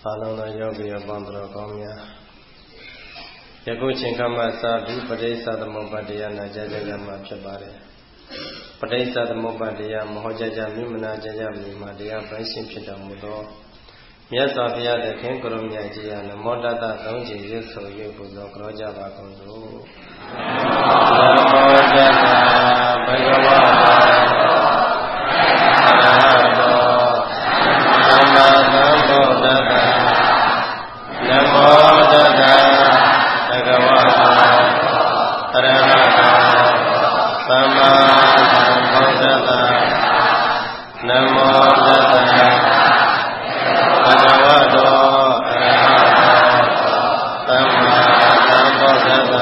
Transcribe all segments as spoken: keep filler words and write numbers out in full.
အားလုံးသောယောဂီအပေါင်းတော်ကောင်းများယခုချိန်ကမှစပြီးပဋိစ္စသမုပ္ပါဒ်တရားနာကြားကြရမှာဖြစ်ပါတယ်ပဋိစ္စသမုပ္ပါဒ်တရားမဟောကြားကြမိမနာကြားကြမိမှာတရားပိုင်းရှင်းဖြစ်တော်မူသောမြတ်စွာဘုရားသခင်ကိုရုဏာကြီးအားနမောတတသုံးခြင်းရွတ်ဆို၍ပူဇော်ကြောကြပါကုန်သို့နမောတတဘဂဝါသမ္မာသမ္ဗုဒ္ဓတ္တနမောတတဘဂဝါအရဟတသမ္မာသမ္ဗုဒ္ဓတ္တနမောတတဘဂဝါတောအရဟတသမ္မာသမ္ဗုဒ္ဓတ္တ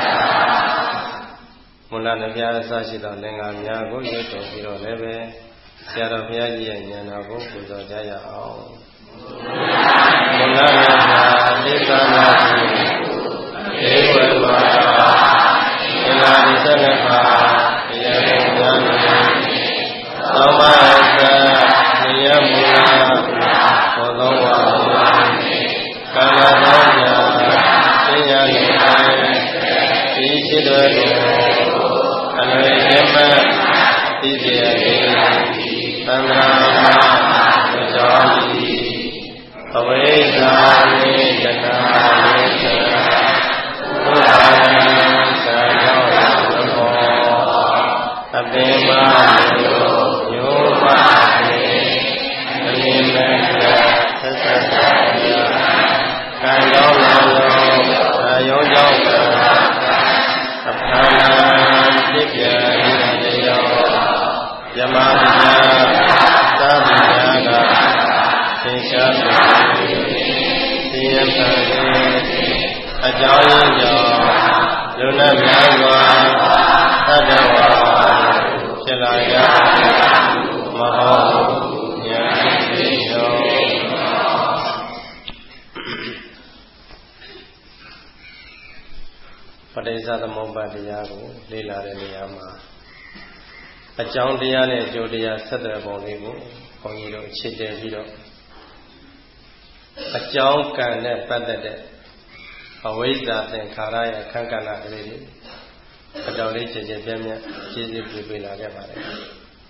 မူလနဗျာအစရှိသောလင်္ကာများကိုရွတ်တော်ပြီးတော့လည်းပဲဆရာတော်ဘုရားကြီးရဲ့ဉာဏ်တော်ကိုပူဇော်ကြရအောင်မူလနဗျာလိသနာတိဧဝေဝါသင်္ဃာတိသနပါယေဝံဉာဏ်သောမသနိယမူလဘောသောဝါကာလသောညာသင်ညာနေဒီရှိတော်ကိုအလွယ်ရမသိစေရသည်သံဃာမကြောင့်ဤအဝိဇ္ဇာနှင့်တဏှာနှင့်သဘုရားသံဃာသောအပေမယောယောမနှင့်အမြင်မဲ့ဆက်ဆက်ဆက်ကံကြောင့်လောအာယောကြောင့်အဖာနာတိပြာတိယောယမတိသာသနာကသင်္ချာသိသိယပံအကြောင်းရင်းကြောင့်လူနာများစွာသတ္တဝါဖြစ်လာရမဟုတ်ညာသိယောပဋိစ္စသမုပ္ပါဒ်တရားကိုလေ့လာတဲ့နေရာမှာအကြောင်းတရားနဲ့အကျိုးတရားဆက်သွယ်ပုံလေးကိုဘုန်းကြီးတို့အခြေတည်ပြီးတော့အကြောင်းကံနဲ့ပတ်သက်တဲ့အဝိဇ္ဇာသင်္ခါရရဲ့ခန့်ကဏ္ဍကလေးတွေအတော်လေးခြေခြေပြည့်ပြည့်ခြေခြေပြည့်ပြည့်လာခဲ့ပါတယ်။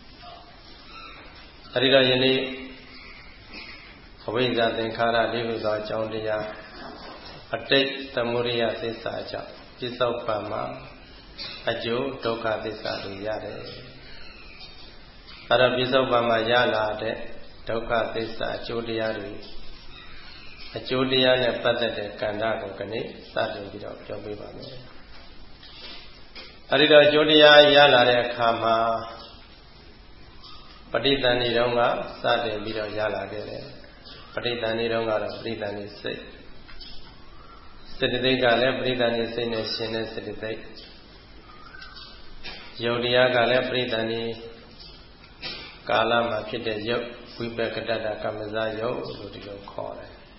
အဲဒီတော့ယနေ့အဝိဇ္ဇာသင်္ခါရလေးခုသောအကြောင်းတရားအတိတ်သမုဒိယသစ္စာကြောင့်ပြစ္ဆုတ်ပံမှာအကျိုးဒုက္ခသစ္စာတွေရတယ်။အဲတော့ပြစ္ဆုတ်ပံမှာရလာတဲ့ဒုက္ခသစ္စာအကျိုးတရားတွေအကျိုးတရားနဲ့ပတ်သက်တဲ့ကဏ္ဍကိုခဏစတင်ပြီးတော့ပြောပြပါမယ်။အဲဒီတော့အကျိုးတရားရလာတဲ့အခါမှာပဋိသန္ဓေတုန်းကစတင်ပြီးတော့ရလာခဲ့တယ်။ပဋိသန္ဓေတုန်းကတော့ပဋိသန္ဓေစိတ်စေတသိက်ကလည်းပဋိသန္ဓေစိတ်နဲ့ရှင်တဲ့စေတသိက်ယုတ်တရားကလည်းပဋိသန္ဓေကာလမှာဖြစ်တဲ့ယုတ်ဝိပက္ခတ္တကမ္မဇယုတ်လို့ဒီလိုခေါ်တယ်။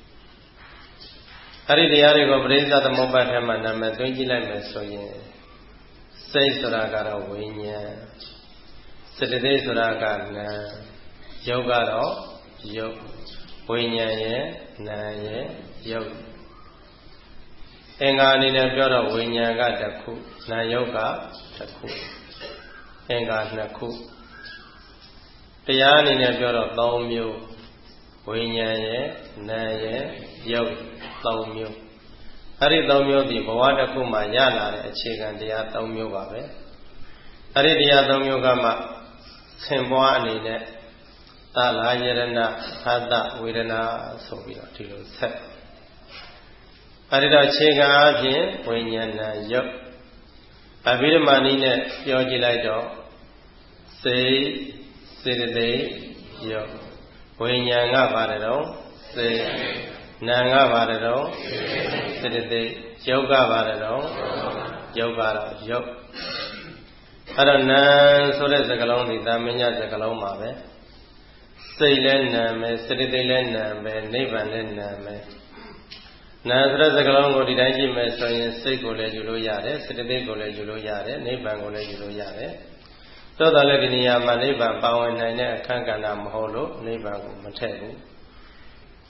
အဲဒီတရားတွေကိုပဋိစ္စသမုပ္ပါဒ်ထဲမှာနာမည်သွင်းကြည့်လိုက်မယ်ဆိုရင်စိတ်ဆိုတာကတော့ဝိညာဉ်စေတသိက်ဆိုတာကနာမ်ယုတ်ကတော့ယုတ်ဝိညာဉ်ရဲ့နာမ်ရဲ့ယုတ်အင်္ဂါအနေနဲ့ပြောတော့ဝိညာဉ်ကတစ်ခုနာမ်ယုတ်ကတစ်ခုအင်္ဂါနှစ်ခုတရားအနေနဲ့ပြောတော့သုံးမျိုးဝိညာဉ်ရဲ့နာမ်ရဲ့ယုတ်သုံးမျိုးအဲ့ဒီသုံးမျိုးဒီဘဝတစ်ခုမှာရလာတဲ့အခြေခံတရားသုံးမျိုးပါပဲအဲ့ဒီတရားသုံးမျိုးကမှဆင်ပွားအနေနဲ့သလာယရဏသတ္တဝေဒနာဆိုပြီးတော့ဒီလိုဆက်အဲ့ဒီတော့အခြေခံအဖြစ်ဝိညာဏယုတ်အဘိဓမ္မာနည်းနဲ့ပြောကြည့်လိုက်တော့စိတ်စေတသိက်ယုတ်ဝိညာဉ်ကပါတယ်တော့စိတ်နာမ်ကပါတယ်တော့စေတသိက်ယုတ်ကပါတယ်တော့ယုတ်ကတော့ယုတ်အဲ့တော့နာမ်ဆိုတဲ့စကားလုံးဒီသာမညစကားလုံးပါပဲစိတ်လည်းနာမ်ပဲစေတသိက်လည်းနာမ်ပဲနိဗ္ဗာန်လည်းနာမ်ပဲနာမ်ဆိုတဲ့စကားလုံးကိုဒီတိုင်းကြည့်မယ်ဆိုရင်စိတ်ကိုလည်းယူလို့ရတယ်စေတသိက်ကိုလည်းယူလို့ရတယ်နိဗ္ဗာန်ကိုလည်းယူလို့ရတယ်သို့တော်လည်းဒီနေရာမှာနိဗ္ဗာန်ပါဝင်နိုင်တဲ့အခန်းကဏ္ဍမဟုတ်လို့နိဗ္ဗာန်ကိုမထည့်ဘူးစ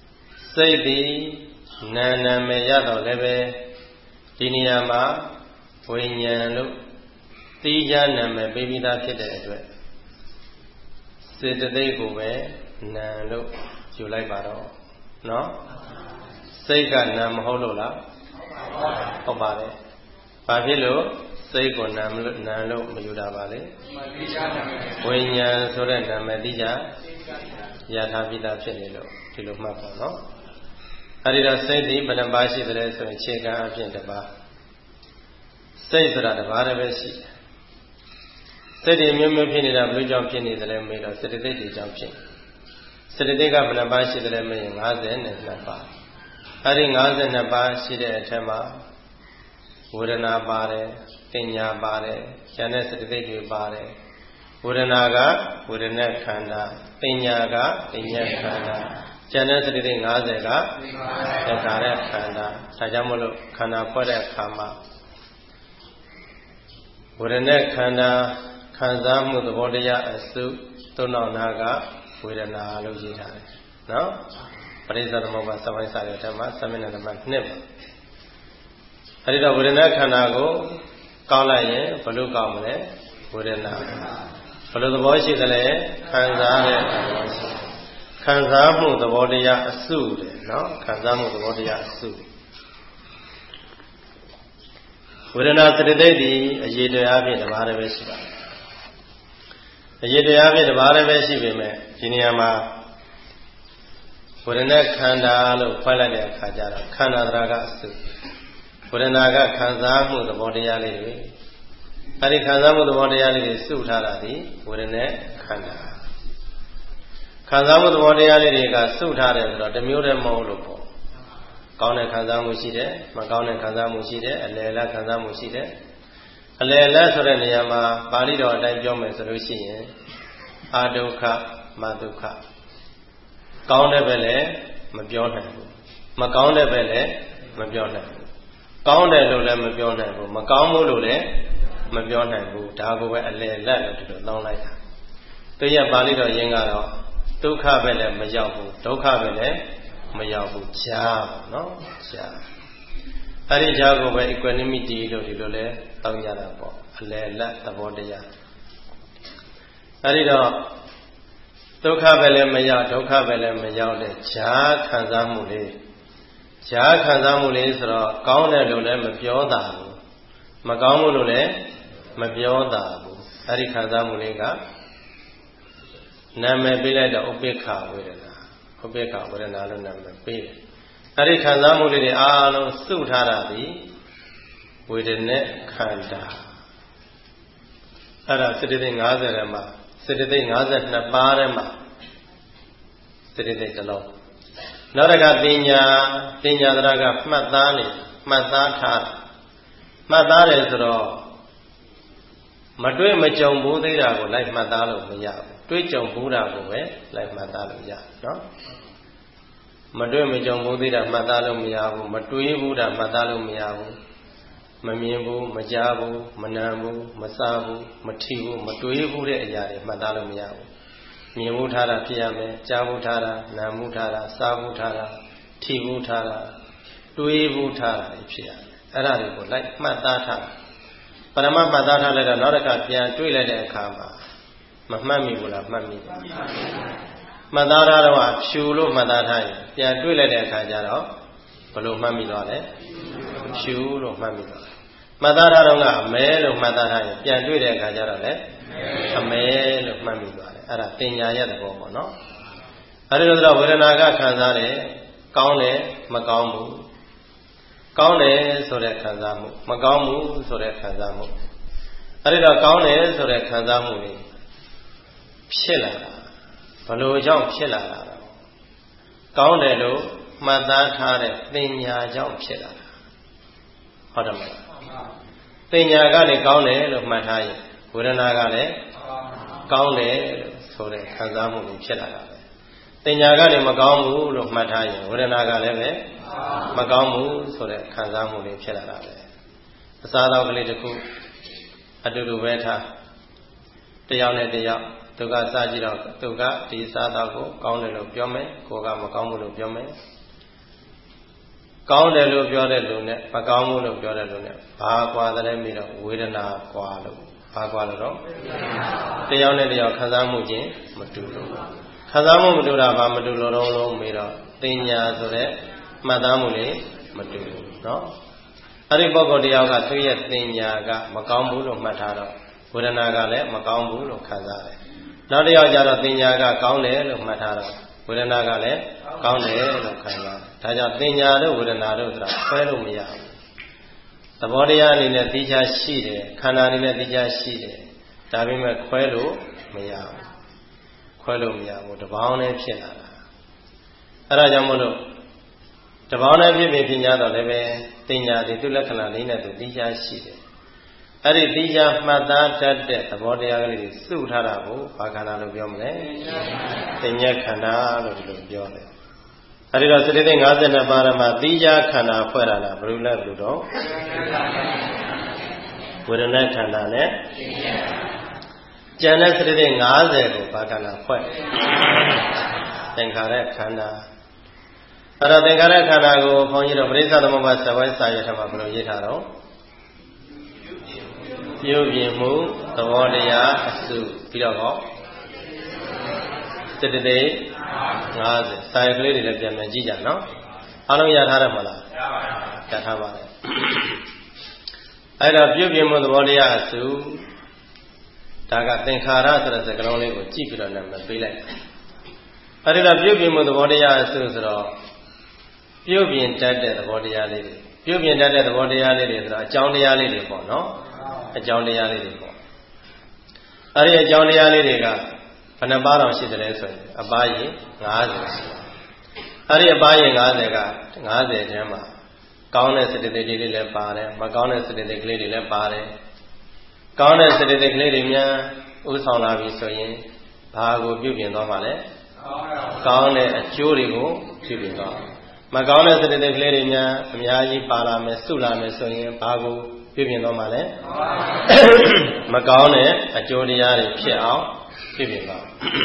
စိတ်ဒီနာနာမေရတော့လည်းပဲဒီနေရာမှာဝိညာဉ်လို့သိကြနာမည်ပေးပြီးသားဖြစ်တဲ့အတွက်စေတသိက်ကိုပဲနာလို့ယူလိုက်ပါတော့နော်စိတ်ကနာမဟုတ်လို့လားဟုတ်ပါတယ်ဘာဖြစ်လို့စိတ်ကိုနာမလို့နာလို့မယူတာပါလေဝိညာဉ်ဆိုတဲ့နာမည်သိကြရထားပြီးသားဖြစ်နေလို့ဒီလိုမှတ်ပါနော်အဲဒီတော့စိတ်ဒီဘယ်နှပါးရှိသလဲဆိုရင်ခြေကံအဖြစ်တစ်ပါးစိတ်ဆိုတာတစ်ပါးတည်းပဲရှိတယ်စိတ်တွေမျိုးမျိုးဖြစ်နေတာဘယ်လိုကြောင့်ဖြစ်နေသလဲမေးတော့စေတသိက်တွေကြောင့်ဖြစ်စေတသိက်ကဘယ်နှပါးရှိသလဲမေးရင်၅၂ပါးအဲဒီ၅၂ပါးရှိတဲ့အထက်မှာဝေဒနာပါတယ်ပညာပါတယ်ဉာဏ်နဲ့စေတသိက်တွေပါတယ်ဝေဒနာကဝေဒနာခန္ဓာပညာကပညာခန္ဓာဉာဏ်နဲ့စေတသိက်၅၀ကသက္ကာရခန္ဓာဒါကြောင့်မလို့ခန္ဓာဖွဲ့တဲ့အခါမှာဝေဒနာခန္ဓာခံစားမှုသဘောတရားအစုသုံးနောက်နာကဝေဒနာလို့ရေးထားတယ်နော်ပရိစ္ဆေသမုပ္ပါသမိုင်းစာရဲ့အထက်မှာသမဏနံပါတ်နှစ်ပါအဲဒီတော့ဝေဒနာခန္ဓာကိုကောင်းလိုက်ရင်ဘယ်လိုကောင်းမလဲဝေဒနာဘယ်လိုသဘောရှိသလဲခံစားတဲ့သဘောရှိခံစားမှုသဘောတရားအစုတယ်နော်ခံစားမှုသဘောတရားအစုဝေဒနာစေတသိက်ဒီအရေးတရားဖြင့်တစ်ပါးတည်းပဲရှိပါတယ်အရေးတရားဖြင့်တစ်ပါးတည်းပဲရှိပေမဲ့ဒီနေရာမှာဝေဒနာခန္ဓာလို့ဖွဲ့လိုက်တဲ့အခါကျတော့ခန္ဓာတရားကအစုဝေဒနာကခံစားမှုသဘောတရားလေးတွေအဲဒီခံစားမှုသဘောတရားလေးတွေစုထားတာဒီဝေဒနာခန္ဓာခံစားမှုသဘောတရားလေးတွေကစုထားတယ်ဆိုတော့တစ်မျိုးတည်းမဟုတ်လို့ပေါ့ကောင်းတဲ့ခံစားမှုရှိတယ်မကောင်းတဲ့ခံစားမှုရှိတယ်အလယ်လားခံစားမှုရှိတယ်အလယ်လားဆိုတဲ့နေရာမှာပါဠိတော်အတိုင်းပြောမယ်ဆိုလို့ရှိရင်အာဒုက္ခမဒုက္ခကောင်းတဲ့ဘက်လည်းမပြောနိုင်ဘူးမကောင်းတဲ့ဘက်လည်းမပြောနိုင်ဘူးကောင်းတယ်လို့လည်းမပြောနိုင်ဘူးမကောင်းဘူးလို့လည်းမပြောနိုင်ဘူးဒါကိုပဲအလယ်လက်လို့ဒီလိုတောင်းလိုက်တာသူရပါဠိတော်ရင်းကတော့ဒုက္ခပဲလည်းမရောက်ဘူးဒုက္ခပဲလည်းမရောက်ဘူးရှားပါနော်ရှားအဲ့ဒီရှားကိုပဲ equanimity လို့ဒီလိုလဲတောင်းကြတာပေါ့အလယ်လက်သဘောတရားအဲ့ဒီတော့ဒုက္ခပဲလည်းမရောက်ဒုက္ခပဲလည်းမရောက်တဲ့ရှားခံစားမှုလေးရှားခံစားမှုလေးဆိုတော့ကောင်းတယ်လို့လည်းမပြောတာဘူးမကောင်းဘူးလို့လည်းမပြောတာဘူးအဲ့ဒီခံစားမှုလေးကနာမည်ပေးလိုက်တော့ဥပေက္ခဝေဒနာဥပေက္ခဝေဒနာလို့နာမည်ပေးတယ်အဲ့ဒီခံစားမှုလေးတွေအားလုံးစုထားတာဒီဝေဒနာခန္ဓာအဲ့ဒါစေတသိက်၅၀ထဲမှာစေတသိက်၅၂ပါးထဲမှာစေတသိက်တစ်လုံးနောက်တစ်ခါပညာပညာတရားကမှတ်သားနေမှတ်သားထားမှတ်သားတယ်ဆိုတော့မတွေ့မကြုံဘူးသေးတာကိုလိုက်မှတ်သားလို့မရဘူးတွေ့ကြုံဘူးတာကိုပဲလိုက်မှတ်သားလို့ရနော်မတွေ့မကြုံဘူးသေးတာမှတ်သားလို့မရဘူးမတွေးဘူးတာမှတ်သားလို့မရဘူးမမြင်ဘူးမကြားဘူးမနာဘူးမစားဘူးမထီဘူးမတွေးဘူးတဲ့အရာတွေမှတ်သားလို့မရဘူးမြင်ဘူးထားတာဖြစ်ရမယ်ကြားဘူးထားတာနားဘူးထားတာစားဘူးထားတာထီဘူးထားတာတွေးဘူးထားတာဖြစ်ရမယ်အဲ့ဒါတွေကိုလိုက်မှတ်သားထားပရမတ်မှတ်သားထားလိုက်တော့နောက်တစ်ခါပြန်တွေးလိုက်တဲ့အခါမှာမမှတ်မိဘူးလားမှတ်မိတယ်မှတ်သားထားတော့ဖြူလို့မှတ်သားထားရင်ပြန်တွေးလိုက်တဲ့အခါကျတော့ဘယ်လိုမှတ်မိသွားလဲဖြူလို့မှတ်မိသွားတယ်မှတ်သားထားတော့ကအမဲလို့မှတ်သားထားရင်ပြန်တွေးတဲ့အခါကျတော့လည်းအမဲလို့မှတ်မိသွားတယ်အဲ့ဒါပညာရဲ့သဘောပေါ့နော်အဲ့ဒီလိုဆိုတော့ဝေဒနာကခံစားတယ်ကောင်းတယ်မကောင်းဘူးကောင်းတယ်ဆိုတဲ့ခံစားမှုမကောင်းဘူးဆိုတဲ့ခံစားမှုအဲ့ဒီတော့ကောင်းတယ်ဆိုတဲ့ခံစားမှုလေးဖြစ်လာတာဘလို့ကြောင့်ဖြစ်လာတာကောင်းတယ်လို့မှတ်သားထားတဲ့ပညာကြောင့်ဖြစ်လာတာဟုတ်တယ်မလားပညာကလည်းကောင်းတယ်လို့မှတ်ထားရင်ဝေဒနာကလည်းကောင်းတယ်လို့ဆိုတဲ့ခံစားမှုကိုဖြစ်လာတာပဲပညာကလည်းမကောင်းဘူးလို့မှတ်ထားရင်ဝေဒနာကလည်းပဲမကောင်းဘူးဆိုတဲ့ခံစားမှုတွေဖြစ်လာတာပဲအစားအသောက်ကလေးတစ်ခုအတူတူပဲထားတယောက်နဲ့တယောက်သူကစားကြည့်တော့သူကဒီစားသောက်ကိုကောင်းတယ်လို့ပြောမယ်ကိုကမကောင်းဘူးလို့ပြောမယ်ကောင်းတယ်လို့ပြောတဲ့လူနဲ့မကောင်းဘူးလို့ပြောတဲ့လူနဲ့ဘာကွာတယ်ပြီးတော့ဝေဒနာကွာလို့ဘာကွာလို့တော့တယောက်နဲ့တယောက်ခံစားမှုချင်းမတူလို့ခံစားမှုမတူတာဘာမတူလို့တော့လုံးပြီးတော့တင်ညာဆိုတဲ့မှတ်သားမှုလေးမတူဘူးเนาะအဲ့ဒီပုဂ္ဂိုလ်တယောက်ကသူ့ရဲ့တင်ညာကမကောင်းဘူးလို့မှတ်ထားတော့ဝေဒနာကလည်းမကောင်းဘူးလို့ခံစားတယ်နောက်တစ်ယောက်ကျတော့တင်ညာကကောင်းတယ်လို့မှတ်ထားတော့ဝေဒနာကလည်းကောင်းတယ်လို့ခံစားတယ်ဒါကြောင့်တင်ညာတို့ဝေဒနာတို့ဆိုတာခွဲလို့မရဘူးသဘောတရားအနေနဲ့သိချရှိတယ်ခန္ဓာအနေနဲ့သိချရှိတယ်ဒါပေမဲ့ခွဲလို့မရဘူးခွဲလို့မရဘူးတပေါင်းနဲ့ဖြစ်လာတာအဲ့ဒါကြောင့်မို့လို့တပေါင်းနဲ့ဖြစ်ဖြစ်ဖြစ်냐တော့လည်းပဲတင်ညာတွေသူ့လက္ခဏာလေးနဲ့သူသိချရှိတယ်အဲ့ဒီသိချမှတ်သားတတ်တဲ့သဘောတရားကလေးတွေစုထားတာကိုဘာခန္ဓာလို့ပြောမလဲတင်ညာခန္ဓာလို့ဒီလိုပြောတယ်အဲ့ဒီတော့စတိတိ၅၂ပါးမှာသိချခန္ဓာဖွဲ့တာလားဘယ်လိုလဲဘယ်လိုတော့ဝေဒနာခန္ဓာနဲ့ကျန်တဲ့စတိတိ၅၀ကိုဘာခန္ဓာဖွဲ့သင်္ခါရခန္ဓာအဲ့တော့သင်္ခါရခန္ဓာကိုဘုန်းကြီးတို့ပရိစ္ဆေသမုပ္ပါဒ်ဝိုင်းစာရွက်ထဲမှာဘယ်လိုရေးထားတော့ပြုပြင်မှုသဘောတရားအစုပြီးတော့ဟောစတိတိ၅၀စာရွက်ကလေးတွေလည်းပြန်ပြန်ကြည့်ကြနော်အားလုံးရထားတယ်မလားရထားပါတယ်အဲ့တော့ပြုပြင်မှုသဘောတရားအစုဒါကသင်္ခါရဆိုတဲ့စကားလုံးလေးကိုကြည့်ပြီးတော့နာမည်ပေးလိုက်အဲ့ဒီတော့ပြုပြင်မှုသဘောတရားအစုဆိုတော့ပြုပြင်တတ်တဲ့သဘောတရားလေးတွေပြုပြင်တတ်တဲ့သဘောတရားလေးတွေဆိုတော့အကြောင်းတရားလေးတွေပေါ့နော်အကြောင်းတရားလေးတွေပေါ့အဲ့ဒီအကြောင်းတရားလေးတွေကဘယ်နှပါးတောင်ရှိတယ်လဲဆိုရင်အပါးရင်၅၀အဲ့ဒီအပါးရင်၅၀က၅၀ကျမ်းမှာကောင်းတဲ့စတိတိလေးတွေလည်းပါတယ်မကောင်းတဲ့စတိတိကလေးတွေလည်းပါတယ်ကောင်းတဲ့စတိတိကလေးတွေများဥဆောင်လာပြီဆိုရင်ဘာကိုပြုပြင်သွားမှာလဲကောင်းတဲ့အကျိုးတွေကိုပြုပြင်သွားမကောင်းတဲ့စတိတိကလေးတွေများအများကြီးပါလာမယ်စုလာမယ်ဆိုရင်ဘာကိုပြုပြင်သွားမှာလဲမကောင်းတဲ့အကျိုးတရားတွေဖြစ်အောင်ပြုပြင်သွား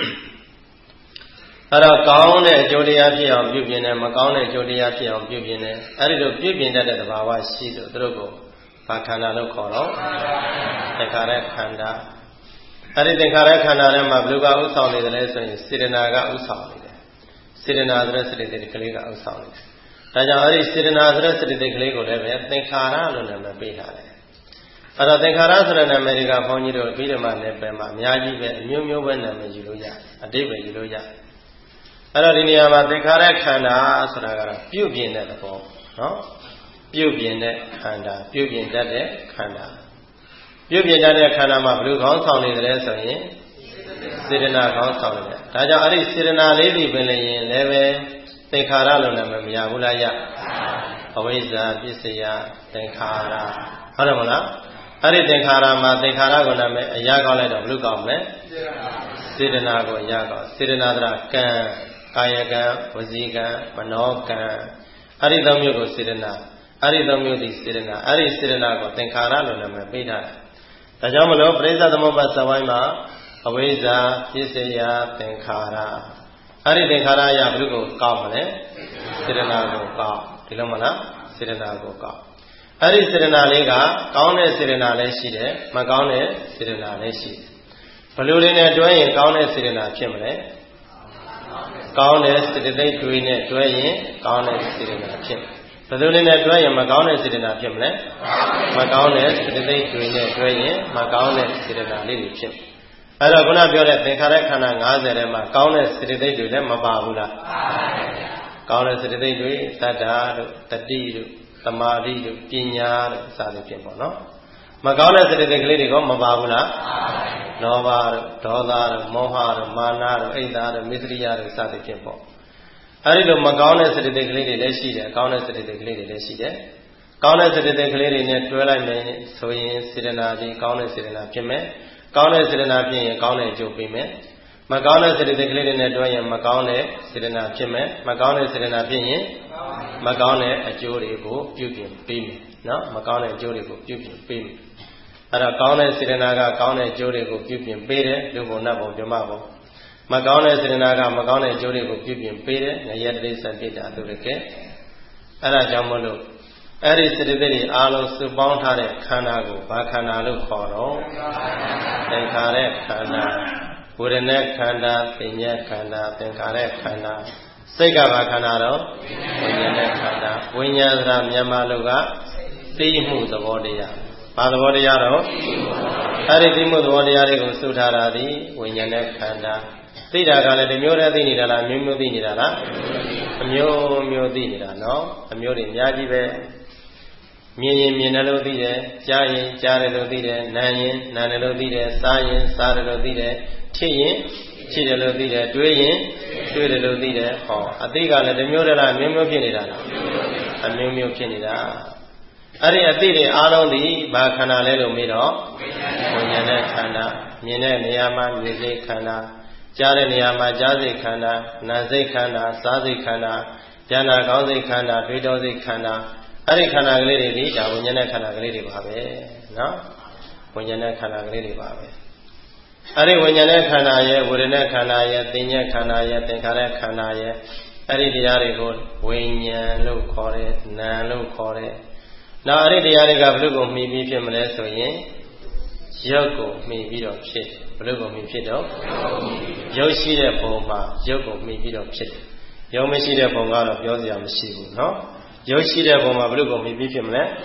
အဲ့တော့ကောင်းတဲ့အကျိုးတရားဖြစ်အောင်ပြုပြင်တယ်မကောင်းတဲ့အကျိုးတရားဖြစ်အောင်ပြုပြင်တယ်အဲ့ဒီလိုပြုပြင်တတ်တဲ့သဘာဝရှိလို့သူတို့ကိုဘာခန္ဓာလို့ခေါ်တော့သင်္ခါရခန္ဓာအဲ့ဒီသင်္ခါရခန္ဓာထဲမှာဘယ်လိုကဥဆောင်နေတယ်လဲဆိုရင်စေတနာကဥဆောင်နေတယ်စေတနာဆိုတဲ့စေတသိက်ကလေးကဥဆောင်နေတယ်ဒါကြောင့်အဲ့ဒီစေတနာဆိုတဲ့စေတသိက်ကလေးကိုလည်းပဲသင်္ခါရလို့နာမည်ပေးထားတယ်အဲ့တော့သင်္ခါရဆိုတဲ့နာမည်တွေကဘုန်းကြီးတို့ပြီးဓမ္မနယ်ပယ်မှာအများကြီးပဲအမျိုးမျိုးပဲနာမည်ယူလို့ရတယ်အတိပ္ပယ်ယူလို့ရတယ်အဲ့တော့ဒီနေရာမှာသင်္ခါရခန္ဓာဆိုတာကတော့ပြုပြင်တဲ့သဘောနော်ပြုပြင်တဲ့ခန္ဓာပြုပြင်တတ်တဲ့ခန္ဓာပြုပြင်တတ်တဲ့ခန္ဓာမှာဘယ်လိုခေါင်းဆောင်နေတယ်လဲဆိုရင်စေတနာခေါင်းဆောင်နေတယ်ဒါကြောင့်အဲ့ဒီစေတနာလေးတွေပင်လည်းရင်လည်းပဲသင်္ခါရလို့နာမည်မရဘူးလားယအဝိဇ္ဇာပစ္စယသင်္ခါရဟုတ်တယ်မလားအဲ့ဒီသင်္ခါရမှာသင်္ခါရကိုနာမည်အရာကောက်လိုက်တော့ဘယ်လိုကောက်မလဲစေတနာကိုအရာကောက်စေတနာတရကံကာယကံဝစီကံမနောကံအဲ့ဒီသုံးမျိုးကိုစေတနာအဲ့ဒီသုံးမျိုးဒီစေတနာအဲ့ဒီစေတနာကိုသင်္ခါရလို့နာမည်ပေးထားတယ်ဒါကြောင့်မလို့ပရိစ္ဆေသမုပ္ပါဒ်ဇဝိုင်းမှာအဝိဇ္ဇာပစ္စယသင်္ခါရအဲ့ဒီသင်္ခါရအရာဘယ်လိုကိုကောက်မလဲစေတနာကိုကောက်ဒီလိုမလားစေတနာကိုကောက်အဲ့ဒီစေတနာလေးကကောင်းတဲ့စေတနာလည်းရှိတယ်မကောင်းတဲ့စေတနာလည်းရှိတယ်ဘယ်လိုလေးနဲ့တွဲရင်ကောင်းတဲ့စေတနာဖြစ်မလဲကောင်းတဲ့စေတသိက်တွေနဲ့တွဲရင်ကောင်းတဲ့စေတနာဖြစ်ဘယ်လိုလေးနဲ့တွဲရင်မကောင်းတဲ့စေတနာဖြစ်မလဲမကောင်းတဲ့စေတသိက်တွေနဲ့တွဲရင်မကောင်းတဲ့စေတနာလေးတွေဖြစ်အဲ့တော့ခုနပြောတဲ့သင်္ခါရခန္ဓာ၅၀ထဲမှာကောင်းတဲ့စေတသိက်တွေလည်းမပါဘူးလားကောင်းတဲ့စေတသိက်တွေသတ္တာတို့တတိတို့သမာဓိတို့ပညာတို့စသဖြင့်ပေါ့နော်မကောင်းတဲ့စေတသိက်ကလေးတွေကမပါဘူးလားလောဘတို့ဒေါသတို့မောဟတို့မာနတို့အိတ်သားတို့မစ္စရိယတို့စသဖြင့်ပေါ့အဲဒီလိုမကောင်းတဲ့စေတသိက်ကလေးတွေလည်းရှိတယ်ကောင်းတဲ့စေတသိက်ကလေးတွေလည်းရှိတယ်ကောင်းတဲ့စေတသိက်ကလေးတွေနဲ့တွဲလိုက်မယ်ဆိုရင်စေတနာကြီးကောင်းတဲ့စေတနာဖြစ်မယ်ကောင်းတဲ့စေတနာဖြစ်ရင်ကောင်းတဲ့အကျိုးပေးမယ်မကောင်းတဲ့စေတသိက်ကလေးတွေနဲ့တွဲရင်မကောင်းတဲ့စေတနာဖြစ်မယ်မကောင်းတဲ့စေတနာဖြစ်ရင်မကောင်းတဲ့အကျိုးတွေကိုပြုပြင်ပေးမယ်နော်မကောင်းတဲ့အကျိုးတွေကိုပြုပြင်ပေးမယ်အဲ့တော့ကောင်းတဲ့စေတနာကကောင်းတဲ့အကျိုးတွေကိုပြုပြင်ပေးတယ်လူဘုံနတ်ဘုံဓမ္မဘုံမကောင်းတဲ့စေတနာကမကောင်းတဲ့အကျိုးတွေကိုပြုပြင်ပေးတယ်ငရဲတိစ္ဆန်တိတာသူတကယ်အဲ့ဒါကြောင့်မလို့အဲ့ဒီစေတသိက်တွေအားလုံးစုပေါင်းထားတဲ့ခန္ဓာကိုဘာခန္ဓာလို့ခေါ်တော့သင်္ခါရခန္ဓာဝေဒနာခန္ဓာပညာခန္ဓာသင်္ခါရခန္ဓာစိတ်ကဘာခန္ဓာတော့ဝိညာဉ်နဲ့ခန္ဓာဝိညာဉ်ဆိုတာမြန်မာလိုကသိမှုသဘောတရားဘာသဘောတရားတော့အဲ့ဒီသိမှုသဘောတရားတွေကိုစုထားတာဒီဝိညာဉ်နဲ့ခန္ဓာသိတာကလည်းတစ်မျိုးတည်းသိနေတာလားမျိုးမျိုးသိနေတာလားအမျိုးမျိုးသိနေတာနော်အမျိုးတွေအများကြီးပဲမြင်ရင်မြင်တယ်လို့သိတယ်ကြားရင်ကြားတယ်လို့သိတယ်နားရင်နားတယ်လို့သိတယ်စားရင်စားတယ်လို့သိတယ်ထိရင်ထိတယ်လို့သိတယ်တွေးရင်တွေးတယ်လို့သိတယ်ဟောအသိကလည်းတစ်မျိုးတည်းလားမျိုးမျိုးဖြစ်နေတာလားအမျိုးမျိုးဖြစ်နေတာအဲ့ဒီအသိတွေအားလုံးဒီဘာခန္ဓာလဲလို့မေးတော့ဝိညာဉ်နဲ့ခန္ဓာမြင်တဲ့နေရာမှာမြင်စိတ်ခန္ဓာကြားတဲ့နေရာမှာကြားစိတ်ခန္ဓာနာစိတ်ခန္ဓာစားစိတ်ခန္ဓာဉာဏ်ကောင်းစိတ်ခန္ဓာတွေးတောစိတ်ခန္ဓာအဲ့ဒီခန္ဓာကလေးတွေဒီဒါဝိညာဉ်နဲ့ခန္ဓာကလေးတွေပါပဲနော်ဝိညာဉ်နဲ့ခန္ဓာကလေးတွေပါပဲအဲ့ဒီဝိညာဉ်နဲ့ခန္ဓာရဲ့ဝေဒနာခန္ဓာရဲ့သင်ညာခန္ဓာရဲ့သင်္ခါရခန္ဓာရဲ့အဲ့ဒီတရားတွေကိုဝိညာဉ်လို့ခေါ်တယ်နာမ်လို့ခေါ်တယ်နောက်အဲ့ဒီတရားတွေကဘယ်လိုကိုမှီပြီးဖြစ်မလဲဆိုရင်ရုပ်ကိုမှီပြီးတော့ဖြစ်ဘယ်လိုကိုမှီဖြစ်တော့ရုပ်ရှိတဲ့ပုံမှာရုပ်ကိုမှီပြီးတော့ဖြစ်တယ်ရုပ်မရှိတဲ့ပုံကတော့ပြောစရာမရှိဘူးနော်ရုပ်ရှိတဲ့ပုံမှာဘယ်လိုကိုမှီပြီးဖြစ်မလဲ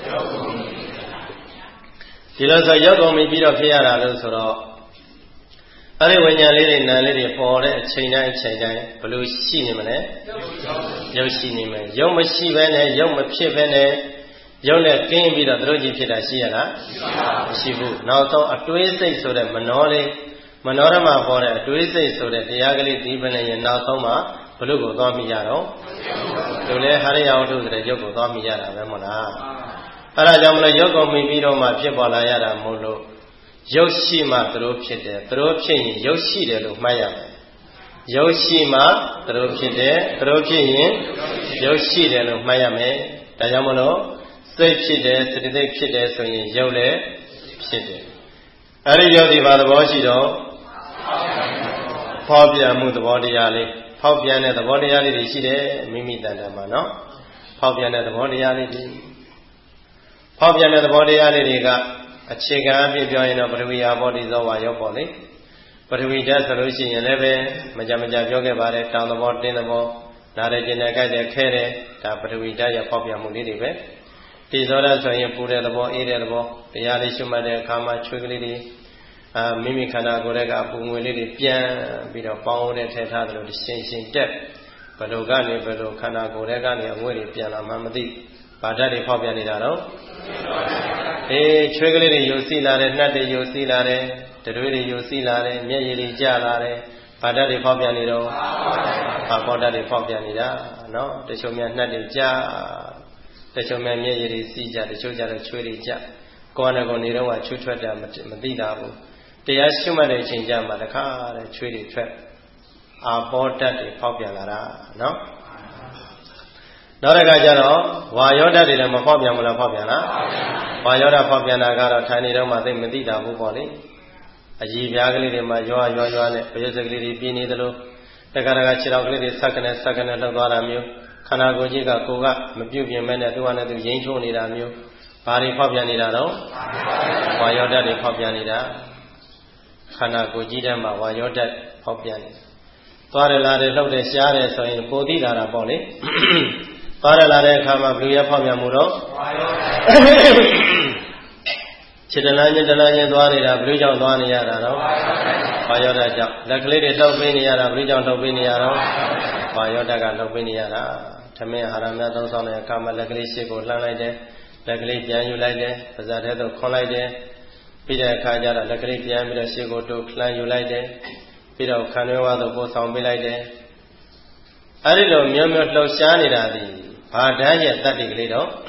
ဒီလိုဆိုရုပ်ကိုမှီပြီးတော့ဖြစ်ရတာလို့ဆိုတော့အဲ့ဒီဝိညာဉ်လေးတွေနာမ်လေးတွေပေါ်တဲ့အချိန်တိုင်းအချိန်တိုင်းဘယ်လိုရှိနေမလဲရုပ်ရှိနေမယ်ရုပ်မရှိဘဲနဲ့ရုပ်မဖြစ်ဘဲနဲ့ရုပ်နဲ့ကင်းပြီးတော့သူတို့ကြီးဖြစ်တာရှိရလားမရှိဘူးနောက်ဆုံးအတွေးစိတ်ဆိုတဲ့မနောလေးမနောရမပေါ်တဲ့အတွေးစိတ်ဆိုတဲ့တရားကလေးဒီပနေရင်နောက်ဆုံးမှာဘလို့ကိုသွားမိရတော့သူလည်းဟရိယဝတ္ထုဆိုတဲ့ရုပ်ကိုသွားမိရတာပဲမဟုတ်လားအဲ့ဒါကြောင့်မလို့ရုပ်ကိုမိပြီးတော့မှဖြစ်ပေါ်လာရတာမို့လို့ရုပ်ရှိမှသူတို့ဖြစ်တယ်သူတို့ဖြစ်ရင်ရုပ်ရှိတယ်လို့မှတ်ရမယ်ရုပ်ရှိမှသူတို့ဖြစ်တယ်သူတို့ဖြစ်ရင်ရုပ်ရှိတယ်လို့မှတ်ရမယ်ဒါကြောင့်မလို့စိတ်ဖြစ်တယ်စေတသိက်ဖြစ်တယ်ဆိုရင်ရုပ်လည်းဖြစ်တယ်အဲ့ဒီရုပ်ဒီဘာသဘောရှိတော့ဖောက်ပြန်မှုသဘောတရားလေးဖောက်ပြန်တဲ့သဘောတရားလေးတွေရှိတယ်မိမိတဏ္ဍာမှာနော်ဖောက်ပြန်တဲ့သဘောတရားလေးတွေဖောက်ပြန်တဲ့သဘောတရားလေးတွေကအခြေခံအဖြစ်ပြောရင်တော့ပထဝီအာဘောဓိဇောဝါရောပေါ့လေပထဝီဓာတ်ဆိုလို့ရှိရင်လည်းပဲမကြမကြပြောခဲ့ပါတယ်တောင်သဘောတင်းသဘောနားရကျင်တဲ့ကြိုက်တဲ့ခဲတဲ့ဒါပထဝီဓာတ်ရဲ့ဖောက်ပြန်မှုလေးတွေပဲဒီဇောဓာတ်ဆိုရင်ပူတဲ့သဘောအေးတဲ့သဘောတရားလေးရှုမှတ်တဲ့အခါမှာချွေးကလေးတွေအာမိမိခန္ဓာကိုယ်ရဲ့ကအပူငွေလေးတွေပြန်ပြီးတော့ပေါင်းတဲ့ထည့်ထားသလိုရှင်းရှင်းတက်ဘယ်လိုကနေဘယ်လိုခန္ဓာကိုယ်ရဲ့ကနေအငွေ့တွေပြန်လာမှမသိဘာဓာတ်တွေဖောက်ပြန်နေတာတော့အေးချွေးကလေးတွေယူစီလာတယ်နှက်တွေယူစီလာတယ်တရွေးတွေယူစီလာတယ်မျက်ရည်တွေကျလာတယ်ဘာဓာတ်တွေဖောက်ပြန်နေတော့ဘာဘောဓာတ်တွေဖောက်ပြန်နေတာနော်တချို့များနှက်တွေကျတချို့များမျက်ရည်တွေစီးကြတချို့ကျတော့ချွေးတွေကျကိုယ်နဲ့ကိုယ်နေတော့ကချွတ်ထွက်တာမသိတာဘူးတရားရှုမှတ်တဲ့အချိန်ကျမှတခါတဲ့ချွေးတွေထွက်အာဘောဓာတ်တွေဖောက်ပြန်လာတာနော်နောက်တစ်ခါကျတော့ဝါယောဓာတ်တွေလည်းမဖောက်ပြန်ဘူးလားဖောက်ပြန်လားဝါယောဓာတ်ဖောက်ပြန်တာကတော့ထိုင်နေတော့မှသိမသိတာဘူးပေါ့လေအကြီးပြားကလေးတွေမှာရွာရွာရွာနဲ့ပရိသတ်ကလေးတွေပြင်းနေသလိုတခါတခါခြေထောက်ကလေးတွေဆက်ကနေဆက်ကနေလှုပ်သွားတာမျိုးခန္ဓာကိုယ်ကြီးကကိုယ်ကမပြုတ်ပြင်မဲ့နဲ့သူကလည်းသူရင်းချိုးနေတာမျိုးဘာတွေဖောက်ပြန်နေတာတော့ဝါယောဓာတ်တွေဖောက်ပြန်နေတာခန္ဓာကိုယ်ကြီးထဲမှာဝါယောဓာတ်ဖောက်ပြန်နေသွားတယ်လာတယ်လှုပ်တယ်ရှားတယ်ဆိုရင်ပိုသိလာတာပေါ့လေသွားရလာတဲ့အခါမှာဘလူရဖောက်ပြန်မှုတော့ခြေတလားချင်းတလားချင်းသွားနေတာဘလူကြောင့်သွားနေရတာတော့ဝါယောဓာတ်ကြောင့်လက်ကလေးတွေလှုပ်ပေးနေရတာဘလူကြောင့်လှုပ်ပေးနေရတော့ဝါယောဓာတ်ကလှုပ်ပေးနေရတာသမင်းအာရမသုံးဆောင်တဲ့အခါမှာလက်ကလေးရှေ့ကိုလှမ်းလိုက်တယ်လက်ကလေးပြန်ယူလိုက်တယ်ပါးစပ်ထဲသို့ခွန်လိုက်တယ်ပြီးတဲ့အခါကျတော့လက်ကလေးပြန်ပြီးတော့ရှေ့ကိုတိုးလှမ်းယူလိုက်တယ်ပြီးတော့ခံရွယ်ဝါသို့ပို့ဆောင်ပေးလိုက်တယ်အဲ့ဒီလိုမျိုးမျိုးလှုပ်ရှားနေတာဒီဘာဓာတ်ရဲ့တတ္တိကလေးတော့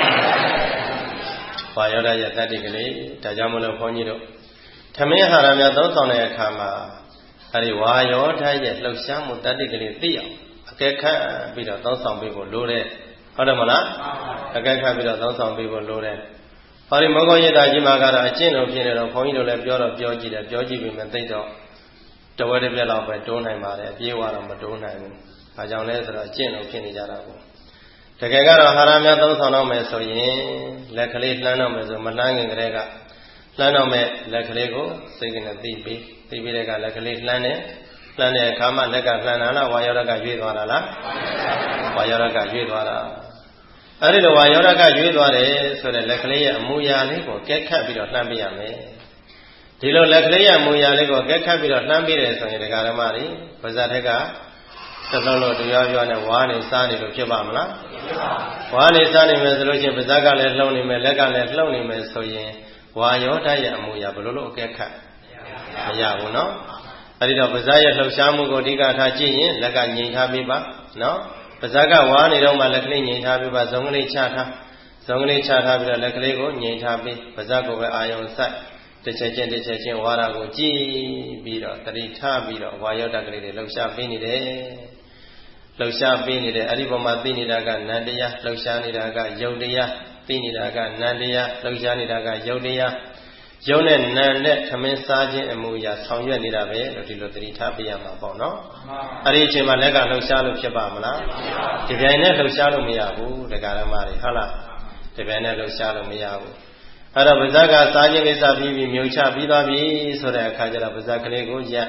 ဘာယောဓာတ်ရဲ့တတ္တိကလေးဒါကြောင့်မလို့ခွန်ကြီးတို့သမင်းဟာရများသုံးဆောင်တဲ့အခါမှာအဲ့ဒီဝါယောဓာတ်ရဲ့လှုပ်ရှားမှုတတ္တိကလေးသိအောင်အကဲခတ်ပြီးတော့သုံးဆောင်ပေးဖို့လိုတယ်ဟုတ်တယ်မလားအကဲခတ်ပြီးတော့သုံးဆောင်ပေးဖို့လိုတယ်ဟောဒီမောဂောယတာကြီးမှာကတော့အကျင့်လို့ဖြစ်နေတော့ခွန်ကြီးတို့လည်းပြောတော့ပြောကြည့်တယ်ပြောကြည့်ပြီးမှသိတော့တဝက်တစ်ပြက်လောက်ပဲတိုးနိုင်ပါတယ်အပြေးဝတော့မတိုးနိုင်ဘူး။ဘာကြောင့်လဲဆိုတော့အကျင့်လို့ဖြစ်နေကြတာကိုတတကယ်ကတော့ဟာရများသုံးဆောင်တော့မယ်ဆိုရင်လက်ကလေးလှမ်းတော့မယ်ဆိုမလှမ်းခင်ကလေးကလှမ်းတော့မယ်လက်ကလေးကိုစိတ်ကနေသိပြီးသိပြီးတဲ့ကလက်ကလေးလှမ်းတယ်လှမ်းတဲ့အခါမှာလက်ကလှမ်းတာလားဝါယောဓာတ်ကရွေ့သွားတာလားဝါယောဓာတ်ကရွေ့သွားတာအဲ့ဒီလိုဝါယောဓာတ်ကရွေ့သွားတယ်ဆိုတဲ့လက်ကလေးရဲ့အမူအရာလေးကိုကဲခတ်ပြီးတော့လှမ်းပြရမယ်ဒီလိုလက်ကလေးရဲ့အမူအရာလေးကိုကဲခတ်ပြီးတော့လှမ်းပြတယ်ဆိုရင်ဒကာဓမ္မတွေပါဇာထက်ကသလုံးလို့တရားပြောနဲ့ဝါးနေစားနေလို့ဖြစ်ပါမလားဝါးနေစားနေမယ်ဆိုလို့ချင်းပါဇက်ကလည်းလှုပ်နေမယ်လက်ကလည်းလှုပ်နေမယ်ဆိုရင်ဝါယောဓာတ်ရဲ့အမူအရာဘယ်လိုလုပ်အကဲခတ်မရဘူးနော်အဲ့ဒီတော့ပါဇက်ရဲ့လှုပ်ရှားမှုကိုအဓိကထားကြည့်ရင်လက်ကငြိမ်ထားပြီးပါနော်ပါဇက်ကဝါးနေတော့မှလက်ကလေးငြိမ်ထားပြီးပါဇုံကလေးချထားဇုံကလေးချထားပြီးတော့လက်ကလေးကိုငြိမ်ထားပြီးပါဇက်ကိုပဲအာယုံစိုက်တစ်ချက်ချင်းတစ်ချက်ချင်းဝါရကိုကြည့်ပြီးတော့တတိထားပြီးတော့ဝါယောဓာတ်ကလေးတွေလှုပ်ရှားပေးနေတယ်လှုပ်ရှားပေးနေတယ်အဲ့ဒီပုံမှာသိနေတာကနန္တရားလှုပ်ရှားနေတာကယုတ်တရားသိနေတာကနန္တရားလှုပ်ရှားနေတာကယုတ်တရားယုတ်နဲ့နံနဲ့ခမင်းစားခြင်းအမှုအရာဆောင်ရွက်နေတာပဲလို့ဒီလိုသတိထားပေးရမှာပေါ့နော်အဲ့ဒီအချိန်မှာလက်ကလှုပ်ရှားလို့ဖြစ်ပါမလားဒီပြိုင်နဲ့လှုပ်ရှားလို့မရဘူးတရားဓမ္မတွေဟုတ်လားဒီပြိုင်နဲ့လှုပ်ရှားလို့မရဘူးအဲ့တော့ပါဇက်ကစားခြင်းကိစ္စပြီးပြီးမြုပ်ချပြီးသွားပြီဆိုတဲ့အခါကျတော့ပါဇက်ကလေးကိုရက်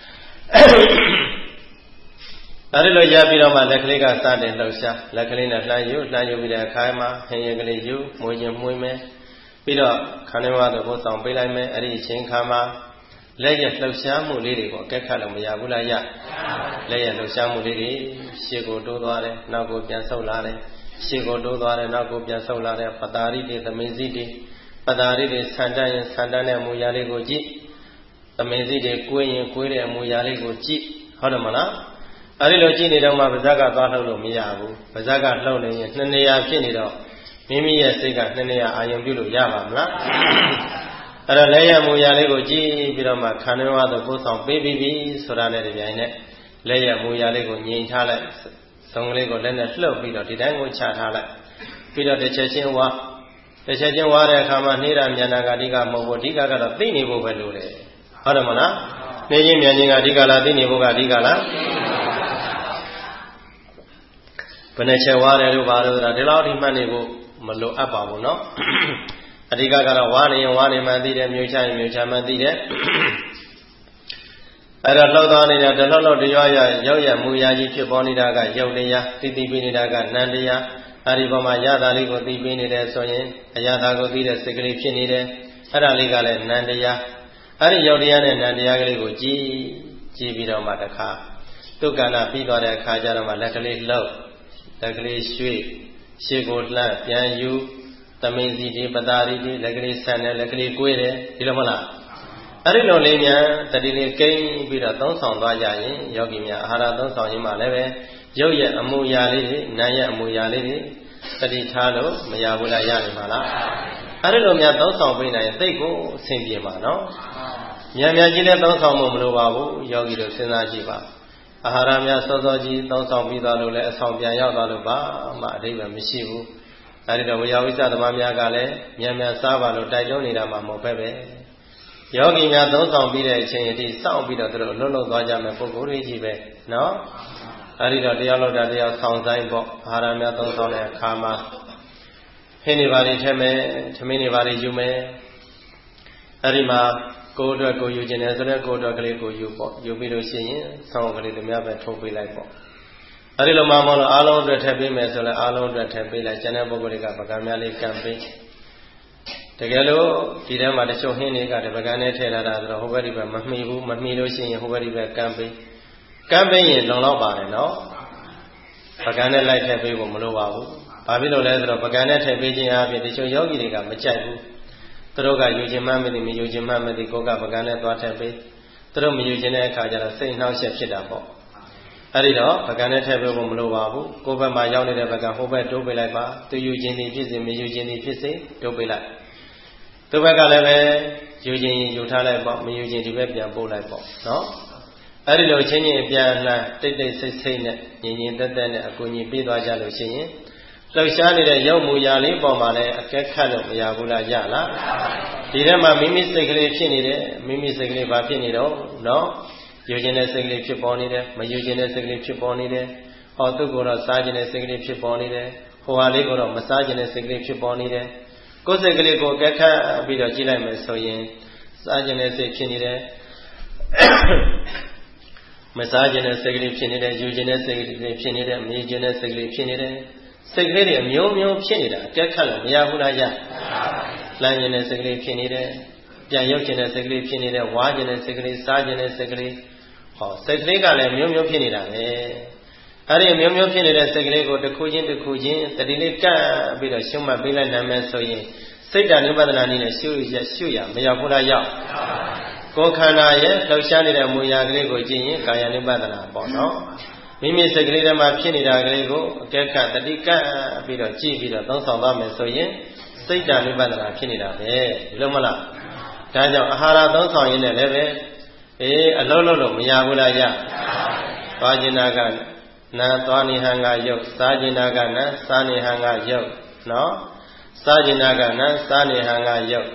အဲ့ဒီလိုရပြီးတော့မှလက်ကလေးကစတင်လှုပ်ရှားလက်ကလေးနဲ့လှမ်းယူလှမ်းယူပြီးတဲ့အခါမှာဟင်ရင်ကလေးယူမွေးခြင်းမွေးမယ်ပြီးတော့ခန္ဓာဝါတို့ကိုဆောင်ပေးလိုက်မယ်အဲ့ဒီအချိန်ခါမှာလက်ရလှုပ်ရှားမှုလေးတွေကိုအကဲခတ်လို့မရဘူးလားရလက်ရလှုပ်ရှားမှုလေးတွေရှေ့ကိုတိုးသွားတယ်နောက်ကိုပြန်ဆုတ်လာတယ်ရှေ့ကိုတိုးသွားတယ်နောက်ကိုပြန်ဆုတ်လာတယ်ပတာရိတေသမင်စီတေပတာရိတေဆန္ဒရင်ဆန္ဒနဲ့အမူအရာလေးကိုကြည့်သမင်စီတေကိုယ်ရင်ကိုယ်တဲ့အမူအရာလေးကိုကြည့်ဟုတ်တယ်မလားအဲ့ဒီလိုကြည့်နေတော့မှပါဇက်ကသွားလှုပ်လို့မရဘူးပါဇက်ကလှုပ်နေရင်နှစ်နေရာဖြစ်နေတော့မိမိရဲ့စိတ်ကနှစ်နေရာအာရုံပြုလို့ရပါမလားအဲ့တော့လက်ရမူရာလေးကိုကြည့်ပြီးတော့မှခန္ဓာဝါသို့ပို့ဆောင်ပေးပြီးပြီဆိုတာနဲ့ဒီပြိုင်နဲ့လက်ရမူရာလေးကိုငြိမ်ထားလိုက်စုံကလေးကိုလက်နဲ့လှုပ်ပြီးတော့ဒီတိုင်းကိုချထားလိုက်ပြီးတော့တစ်ချက်ချင်းဝါတစ်ချက်ချင်းဝါတဲ့အခါမှာနှေးတာမြန်တာကအဓိကမဟုတ်ဘူးအဓိကကတော့သိနေဖို့ပဲလိုတယ်ဟုတ်တယ်မလားနှေးချင်းမြန်ချင်းကအဓိကလားသိနေဖို့ကအဓိကလားဘယ်နဲ့ချက်ဝါတယ်လို့ပါလို့ဆိုတာဒီလောက်ဒီမှတ်နေဖို့မလိုအပ်ပါဘူးเนาะအဓိကကတော့ဝါနေရင်ဝါနေမှသိတယ်မြုပ်ချရင်မြုပ်ချမှသိတယ်အဲ့တော့လှုပ်သွားနေတဲ့တလှုပ်လှုပ်တရားရရောက်ရမူရာကြီးဖြစ်ပေါ်နေတာကယုတ်တရားသိသိပြီးနေတာကနန္တရားအဲ့ဒီပေါ်မှာရတာလေးကိုသိပြီးနေတယ်ဆိုရင်အရသာကိုသိတဲ့စိတ်ကလေးဖြစ်နေတယ်အဲ့ဒါလေးကလည်းနန္တရားအဲ့ဒီယုတ်တရားနဲ့နန္တရားကလေးကိုကြည်ကြည်ပြီးတော့မှတခါသူကဏပြီးသွားတဲ့အခါကျတော့မှလက်ကလေးလှုပ်လက်ကလေးရွှေ့ရှေ့ကိုလှမ်းပြန်ယူသမင်စီဒီပတာရီဒီလက်ကလေးဆန်တယ်လက်ကလေးကိုွေးတယ်ဒီလိုမလားအဲ့ဒီလိုလေးများတတိလေးကိန်းပြီးတော့သုံးဆောင်သွားကြရင်ယောဂီများအာဟာရသုံးဆောင်ရင်မှလည်းပဲရုပ်ရဲ့အမူအရာလေးတွေနာမ်ရဲ့အမူအရာလေးတွေတတိထားလို့မရဘူးလားရနေမှာလားအဲ့ဒီလိုများသုံးဆောင်ပေးနိုင်ရင်သိကိုအဆင်ပြေမှာနော်မြန်မြန်ကြီးလည်းသုံးဆောင်မှုမလိုပါဘူးယောဂီတို့စဉ်းစားကြည့်ပါအာဟာရများစောစောကြီးသုံးဆောင်ပြီးသွားလို့လည်းအဆောင်ပြန်ရောက်သွားလို့ပါမှအဓိပ္ပာယ်မရှိဘူးအဲဒီတော့ဝိယဝိသသမားများကလည်းမြန်မြန်စားပါလို့တိုက်တွန်းနေတာမှမဟုတ်ပဲပဲယောဂီများသုံးဆောင်ပြီးတဲ့အချိန်အထိစောင့်ပြီးတော့သူတို့လှုပ်လှုပ်သွားကြမယ်ပုဂ္ဂိုလ်တွေကြီးပဲနော်အဲဒီတော့တရားလို့တာတရားဆောင်ဆိုင်ပေါ့အာဟာရများသုံးဆောင်တဲ့အခါမှာဟင်းနေပါလိမ့်ထဲမယ်သမင်းနေပါလိမ့်ယူမယ်အဲဒီမှာကိုယ်အတွက်ကိုယူခြင်းနဲ့ဆိုတော့ကိုယ်အတွက်ကလေးကိုယူပေါ့ယူပြီးလို့ရှိရင်ဆောင်းကလေးတို့များပဲထုတ်ပေးလိုက်ပေါ့အဲဒီလိုမှမဟုတ်လို့အားလုံးအတွက်ထည့်ပေးမယ်ဆိုလည်းအားလုံးအတွက်ထည့်ပေးလိုက်ကျန်တဲ့ပုဂ္ဂိုလ်တွေကပကံများလေးကံပေးတကယ်လို့ဒီထဲမှာတချို့ဟင်းတွေကတပကံနဲ့ထည့်ထားတာဆိုတော့ဟိုဘက်ဒီဘက်မမှီဘူးမမှီလို့ရှိရင်ဟိုဘက်ဒီဘက်ကံပေးကံပေးရင်လုံလောက်ပါတယ်နော်ပကံနဲ့လိုက်ထည့်ပေးဖို့မလိုပါဘူးဘာဖြစ်လို့လဲဆိုတော့ပကံနဲ့ထည့်ပေးခြင်းအပြင်တချို့ယောဂီတွေကမကြိုက်ဘူးသူတို့ကယူခြင်းမှမသိမယူခြင်းမှမသိကိုယ်ကပကံနဲ့သွားထည့်ပေးသူတို့မယူခြင်းတဲ့အခါကျတော့စိတ်နှောက်ယှက်ဖြစ်တာပေါ့အဲ့ဒီတော့ပကံနဲ့ထည့်ပေးဖို့မလိုပါဘူးကိုယ်ဘက်မှာရောက်နေတဲ့ပကံဟိုဘက်တိုးပေးလိုက်ပါသူယူခြင်းသည်ဖြစ်စေမယူခြင်းသည်ဖြစ်စေတိုးပေးလိုက်သူဘက်ကလည်းပဲယူခြင်းယူထားလိုက်ပေါ့မယူခြင်းဒီဘက်ပြန်ပို့လိုက်ပေါ့နော်အဲ့ဒီလိုချင်းချင်းပြန်လှမ်းတိတ်တိတ်ဆိတ်ဆိတ်နဲ့ညီညီတက်တက်နဲ့အကူအညီပေးသွားကြလို့ရှိရင်လှုပ်ရှားနေတဲ့ရုပ်မူရာလေးပေါ်မှာလည်းအကဲခတ်လို့မရဘူးလားရလားဒီထဲမှာမိမိစိတ်ကလေးဖြစ်နေတယ်မိမိစိတ်ကလေးဘာဖြစ်နေတော့နော်ယူခြင်းတဲ့စိတ်ကလေးဖြစ်ပေါ်နေတယ်မယူခြင်းတဲ့စိတ်ကလေးဖြစ်ပေါ်နေတယ်ဟောသူ့ကိုယ်တော့စားခြင်းတဲ့စိတ်ကလေးဖြစ်ပေါ်နေတယ်ဟဟိုဟာလေးကိုတော့မစားခြင်းနဲ့စိတ်ကလေးဖြစ်ပေါ်နေတယ်ကိုယ်စိတ်ကလေးကိုကက်ခတ်ပြီးတော့ကြည့်လိုက်မယ်ဆိုရင်စားခြင်းနဲ့စိတ်ဖြစ်နေတယ်မစားခြင်းနဲ့စိတ်ကလေးဖြစ်နေတယ်ယူခြင်းနဲ့စိတ်ကလေးဖြစ်နေတယ်မေးခြင်းနဲ့စိတ်ကလေးဖြစ်နေတယ်စိတ်ကလေးတွေအမျိုးမျိုးဖြစ်နေတာအကက်ခတ်လို့မရဘူးလားရလှမ်းခြင်းနဲ့စိတ်ကလေးဖြစ်နေတယ်ပြန်ရောက်ခြင်းနဲ့စိတ်ကလေးဖြစ်နေတယ်ဝါခြင်းနဲ့စိတ်ကလေးစားခြင်းနဲ့စိတ်ကလေးဟောစိတ်ကလေးကလည်းမျိုးမျိုးဖြစ်နေတာပဲအဲ့ဒီမျိုးမျိုးဖြစ်နေတဲ့စိတ်ကလေးကိုတစ်ခုချင်းတစ်ခုချင်းတတိလေးကပ်ပြီးတော့ရှုမှတ်ပေးလိုက်နိုင်မယ်ဆိုရင်စိတ်ဓာတ်နိဗ္ဗာန်နည်းနဲ့ရှုရရှုရမရောက်ဘူးလားရောက်ကိုယ်ခန္ဓာရဲ့လှုပ်ရှားနေတဲ့မူရာကလေးကိုကြည့်ရင်ကာယနိဗ္ဗာန်ပေါ့နော်မိမိစိတ်ကလေးထဲမှာဖြစ်နေတာကလေးကိုအကဲခတ်တတိကပ်ပြီးတော့ကြည့်ပြီးတော့သုံးဆောင်သွားမယ်ဆိုရင်စိတ်ဓာတ်နိဗ္ဗာန်ဖြစ်နေတာပဲဒီလိုမလားဒါကြောင့်အာဟာရသုံးဆောင်ရင်းနဲ့လည်းပဲအေးအလုံးလုံးလို့မရဘူးလားရသွားကျင်တာကနာသွားနေဟံကယုတ်စားကျင်တာကနာစားနေဟံကယုတ်နော်စားကျင်တာကနာစားနေဟံကယုတ်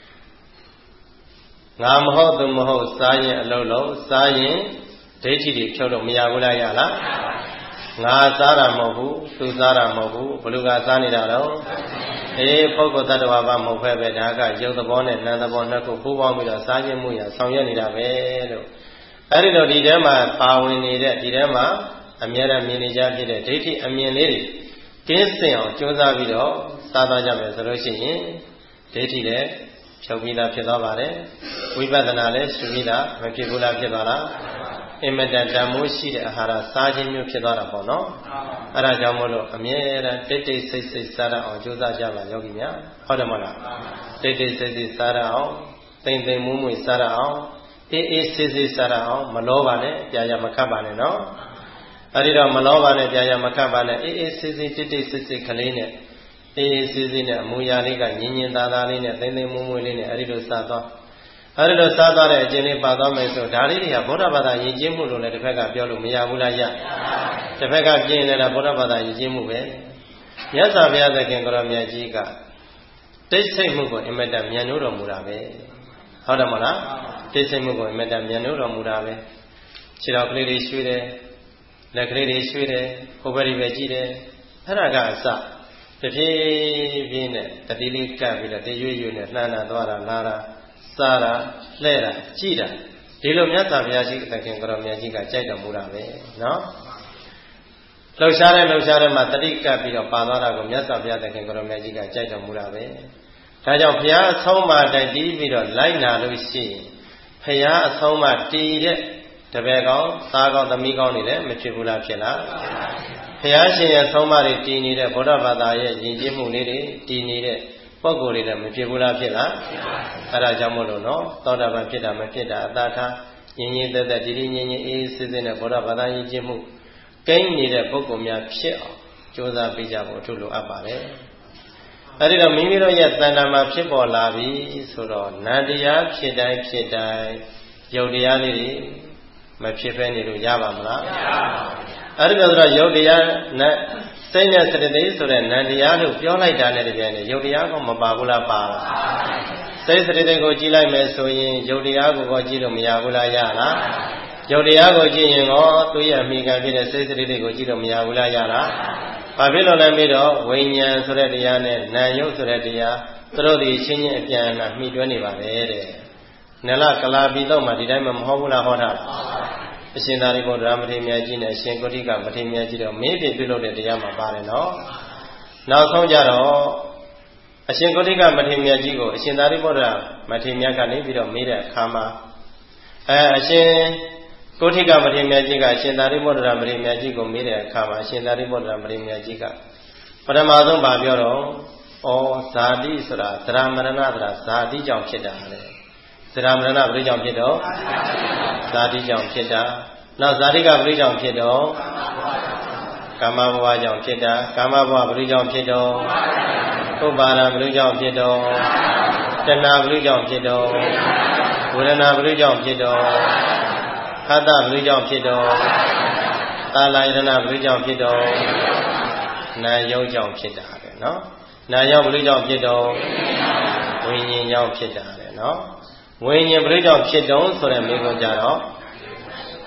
ငါမဟုတ်သူမဟုတ်စားရင်အလုံးလုံးစားရင်ဒိဋ္ဌိတွေဖြုတ်လို့မရဘူးလားရလားငါစားတာမဟုတ်ဘူးသူစားတာမဟုတ်ဘူးဘလူကစားနေတာတော့အေးပုဂ္ဂိုလ်တ attva ဘာမဟုတ်ပဲပဲဒါကယုတ်သဘောနဲ့နာမ်သဘောနှစ်ခုပူးပေါင်းပြီးတော့စားခြင်းမှုရဆောင်ရွက်နေတာပဲလို့အဲ့ဒီတော့ဒီထဲမှာပါဝင်နေတဲ့ဒီထဲမှာအမြဲတမ်းမြင်နေကြဖြစ်တဲ့ဒိဋ္ဌိအမြင်လေးတွေကင်းစင်အောင်ကြိုးစားပြီးတော့စားသွားကြမယ်ဆိုလို့ရှိရင်ဒိဋ္ဌိလည်းဖြုတ်ပြီးသားဖြစ်သွားပါတယ်ဝိပဿနာလည်းရှုပြီးသားမဖြစ်ဘူးလားဖြစ်သွားလားအင်မတန်တန်မိုးရှိတဲ့အာဟာရစားခြင်းမျိုးဖြစ်သွားတာပေါ့နော်အဲ့ဒါကြောင့်မို့လို့အမြဲတမ်းတိတ်တိတ်ဆိတ်ဆိတ်စားရအောင်ကြိုးစားကြပါယောဂီများဟုတ်တယ်မဟုတ်လားတိတ်တိတ်ဆိတ်ဆိတ်စားရအောင်တိမ်တိမ်မွေ့မွေ့စားရအောင်အေးအေးဆေးဆေးစားရအောင်မလောပါနဲ့ကြာကြာမခတ်ပါနဲ့နော်အဲ့ဒီတော့မလောပါနဲ့ကြာကြာမခတ်ပါနဲ့အေးအေးဆေးဆေးတိတ်တိတ်ဆိတ်ဆိတ်ကလေးနဲ့အေးအေးဆေးဆေးနဲ့အမူအရာလေးကညင်ညင်သာသာလေးနဲ့တိမ်တိမ်မွေ့မွေ့လေးနဲ့အဲ့ဒီလိုစားသွားအဲ့ဒီလိုစားသွားတဲ့အကျင့်လေးပါသွားမယ်ဆိုဒါလေးတွေကဗုဒ္ဓဘာသာယဉ်ကျေးမှုလို့လည်းတစ်ဖက်ကပြောလို့မရဘူးလားရတစ်ဖက်ကပြင်းနေတာဗုဒ္ဓဘာသာယဉ်ကျေးမှုပဲမြတ်စွာဘုရားသခင်ကိုရောမြတ်ကြီးကတိတ်ဆိတ်မှုကိုအင်မတန်မြန်နိုးတော်မူတာပဲဟုတ်တယ်မဟုတ်လားတိတ်ဆိတ်မှုကိုအင်မတန်မြန်နိုးတော်မူတာပဲခြေတော်ကလေးတွေရွှေ့တယ်လက်ကလေးတွေရွှေ့တယ်ဟိုဘက်ဒီဘက်ကြည့်တယ်အဲ့ဒါကအစတဖြည်းဖြည်းနဲ့တတိလေးကပ်ပြီးတော့တရွေ့ရွေ့နဲ့လှမ်းလာသွားတာလာတာစားတာလှဲတာကြည့်တာဒီလိုမြတ်စွာဘုရားရှိခိုးခင်ကိုရောမြတ်ကြီးကကြိုက်တော်မူတာပဲနော်လှုပ်ရှားတဲ့လှုပ်ရှားတဲ့မှာတတိကပ်ပြီးတော့ပါသွားတာကိုမြတ်စွာဘုရားသခင်ကိုရောမြတ်ကြီးကကြိုက်တော်မူတာပဲဒါကြောင့်ဘုရားအဆုံးအမတိုင်တီးပြီးတော့လိုက်နာလို့ရှိရင်ဘုရားအဆုံးအမတည်တဲ့တပည့်ကောင်းသားကောင်းသမီးကောင်းတွေလည်းမဖြစ်ဘူးလားဖြစ်လားဘုရားရှင်ရဲ့ဆုံးအမတွေတည်နေတဲ့ဗုဒ္ဓဘာသာရဲ့ယဉ်ကျေးမှုလေးတွေတည်နေတဲ့ပုဂ္ဂိုလ်တွေလည်းမဖြစ်ဘူးလားဖြစ်လားအဲ့ဒါကြောင့်မို့လို့နော်သောတာပန်ဖြစ်တာမဖြစ်တာအတားထားညင်ညင်သက်သက်ဒီဒီညင်ညင်အေးစစ်စစ်နဲ့ဗုဒ္ဓဘာသာယဉ်ကျေးမှုကိန်းနေတဲ့ပုဂ္ဂိုလ်များဖြစ်အောင်ကြိုးစားပေးကြဖို့အထူးလိုအပ်ပါတယ်အဲ့ဒီတော့မိမိတို့ရဲ့တဏ္ဍာမှာဖြစ်ပေါ်လာပြီဆိုတော့နန္တရားဖြစ်တိုင်းဖြစ်တိုင်းယုတ်တရားလေးတွေမဖြစ်ဖဲနေလို့ရပါမလားမရပါဘူးအဲ့ဒီတော့ဆိုတော့ယုတ်တရားနဲ့စိတ်နဲ့စရတိဆိုတဲ့နန္တရားလို့ပြောလိုက်တာနဲ့တပြိုင်နက်ယုတ်တရားကမပါဘူးလားပါလားစိတ်စရတိကိုကြည့်လိုက်မယ်ဆိုရင်ယုတ်တရားကိုကြည့်လို့မရဘူးလားရလားယုတ်တရားကိုကြည့်ရင်ရောသူ့ရဲ့အမိခံဖြစ်တဲ့စိတ်စရတိကိုကြည့်လို့မရဘူးလားရလားဘာဖြစ်လို့လဲပြီးတော့ဝိညာဉ်ဆိုတဲ့တရားနဲ့နာယုတ်ဆိုတဲ့တရားသူတို့ဒီချင်းချင်းအပြန်အလှန်မှီတွဲနေပါတယ်တဲ့နလကလာပြီးတော့မှဒီတိုင်းမှမဟုတ်ဘူးလားဟောတာအရှင်သာရိပုတ္တရာမထေရမြတ်ကြီးနဲ့အရှင်ကုဋ္ဌိကမထေရမြတ်ကြီးတော့မေးပြပြုလုပ်တဲ့တရားမှာပါတယ်နော်နောက်ဆုံးကြတော့အရှင်ကုဋ္ဌိကမထေရမြတ်ကြီးကိုအရှင်သာရိပုတ္တရာမထေရမြတ်ကနေပြီးတော့မေးတဲ့အခါမှာအဲအရှင်ကုဋ္ဌိကမထေရမြတ်ကြီးကအရှင်သာရိပုတ္တရာမထေရမြတ်ကြီးကိုမေးတဲ့အခါမှာအရှင်သာရိပုတ္တရာမထေရမြတ်ကြီးကပထမဆုံးဗာပြောတော့ဩဇာတိဆိုတာသရမရဏဆိုတာဇာတိကြောင့်ဖြစ်တာလေသရမရဏဘယ်လိုကြောင့်ဖြစ်တော့ဇာတိကြောင့်ဖြစ်တာနောက်ဇာတိကဘယ်လိုကြောင့်ဖြစ်တော့ကာမဘဝကြောင့်ဖြစ်တာကာမဘဝဘယ်လိုကြောင့်ဖြစ်တော့ဥပါဒဘယ်လိုကြောင့်ဖြစ်တော့တဏှာဘယ်လိုကြောင့်ဖြစ်တော့ဝေဒနာဘယ်လိုကြောင့်ဖြစ်တော့ခန္ဓာဘယ်လိုကြောင့်ဖြစ်တော့သာလယတနာဘယ်လိုကြောင့်ဖြစ်တော့နာယုတ်ကြောင့်ဖြစ်တာပဲเนาะနာယုတ်ဘယ်လိုကြောင့်ဖြစ်တော့ဝိညာဉ်ကြောင့်ဖြစ်တာလေเนาะဝိညာဉ်ဘယ်လိုကြောင့်ဖြစ်တော့ဆိုတဲ့မိကုံကြတော့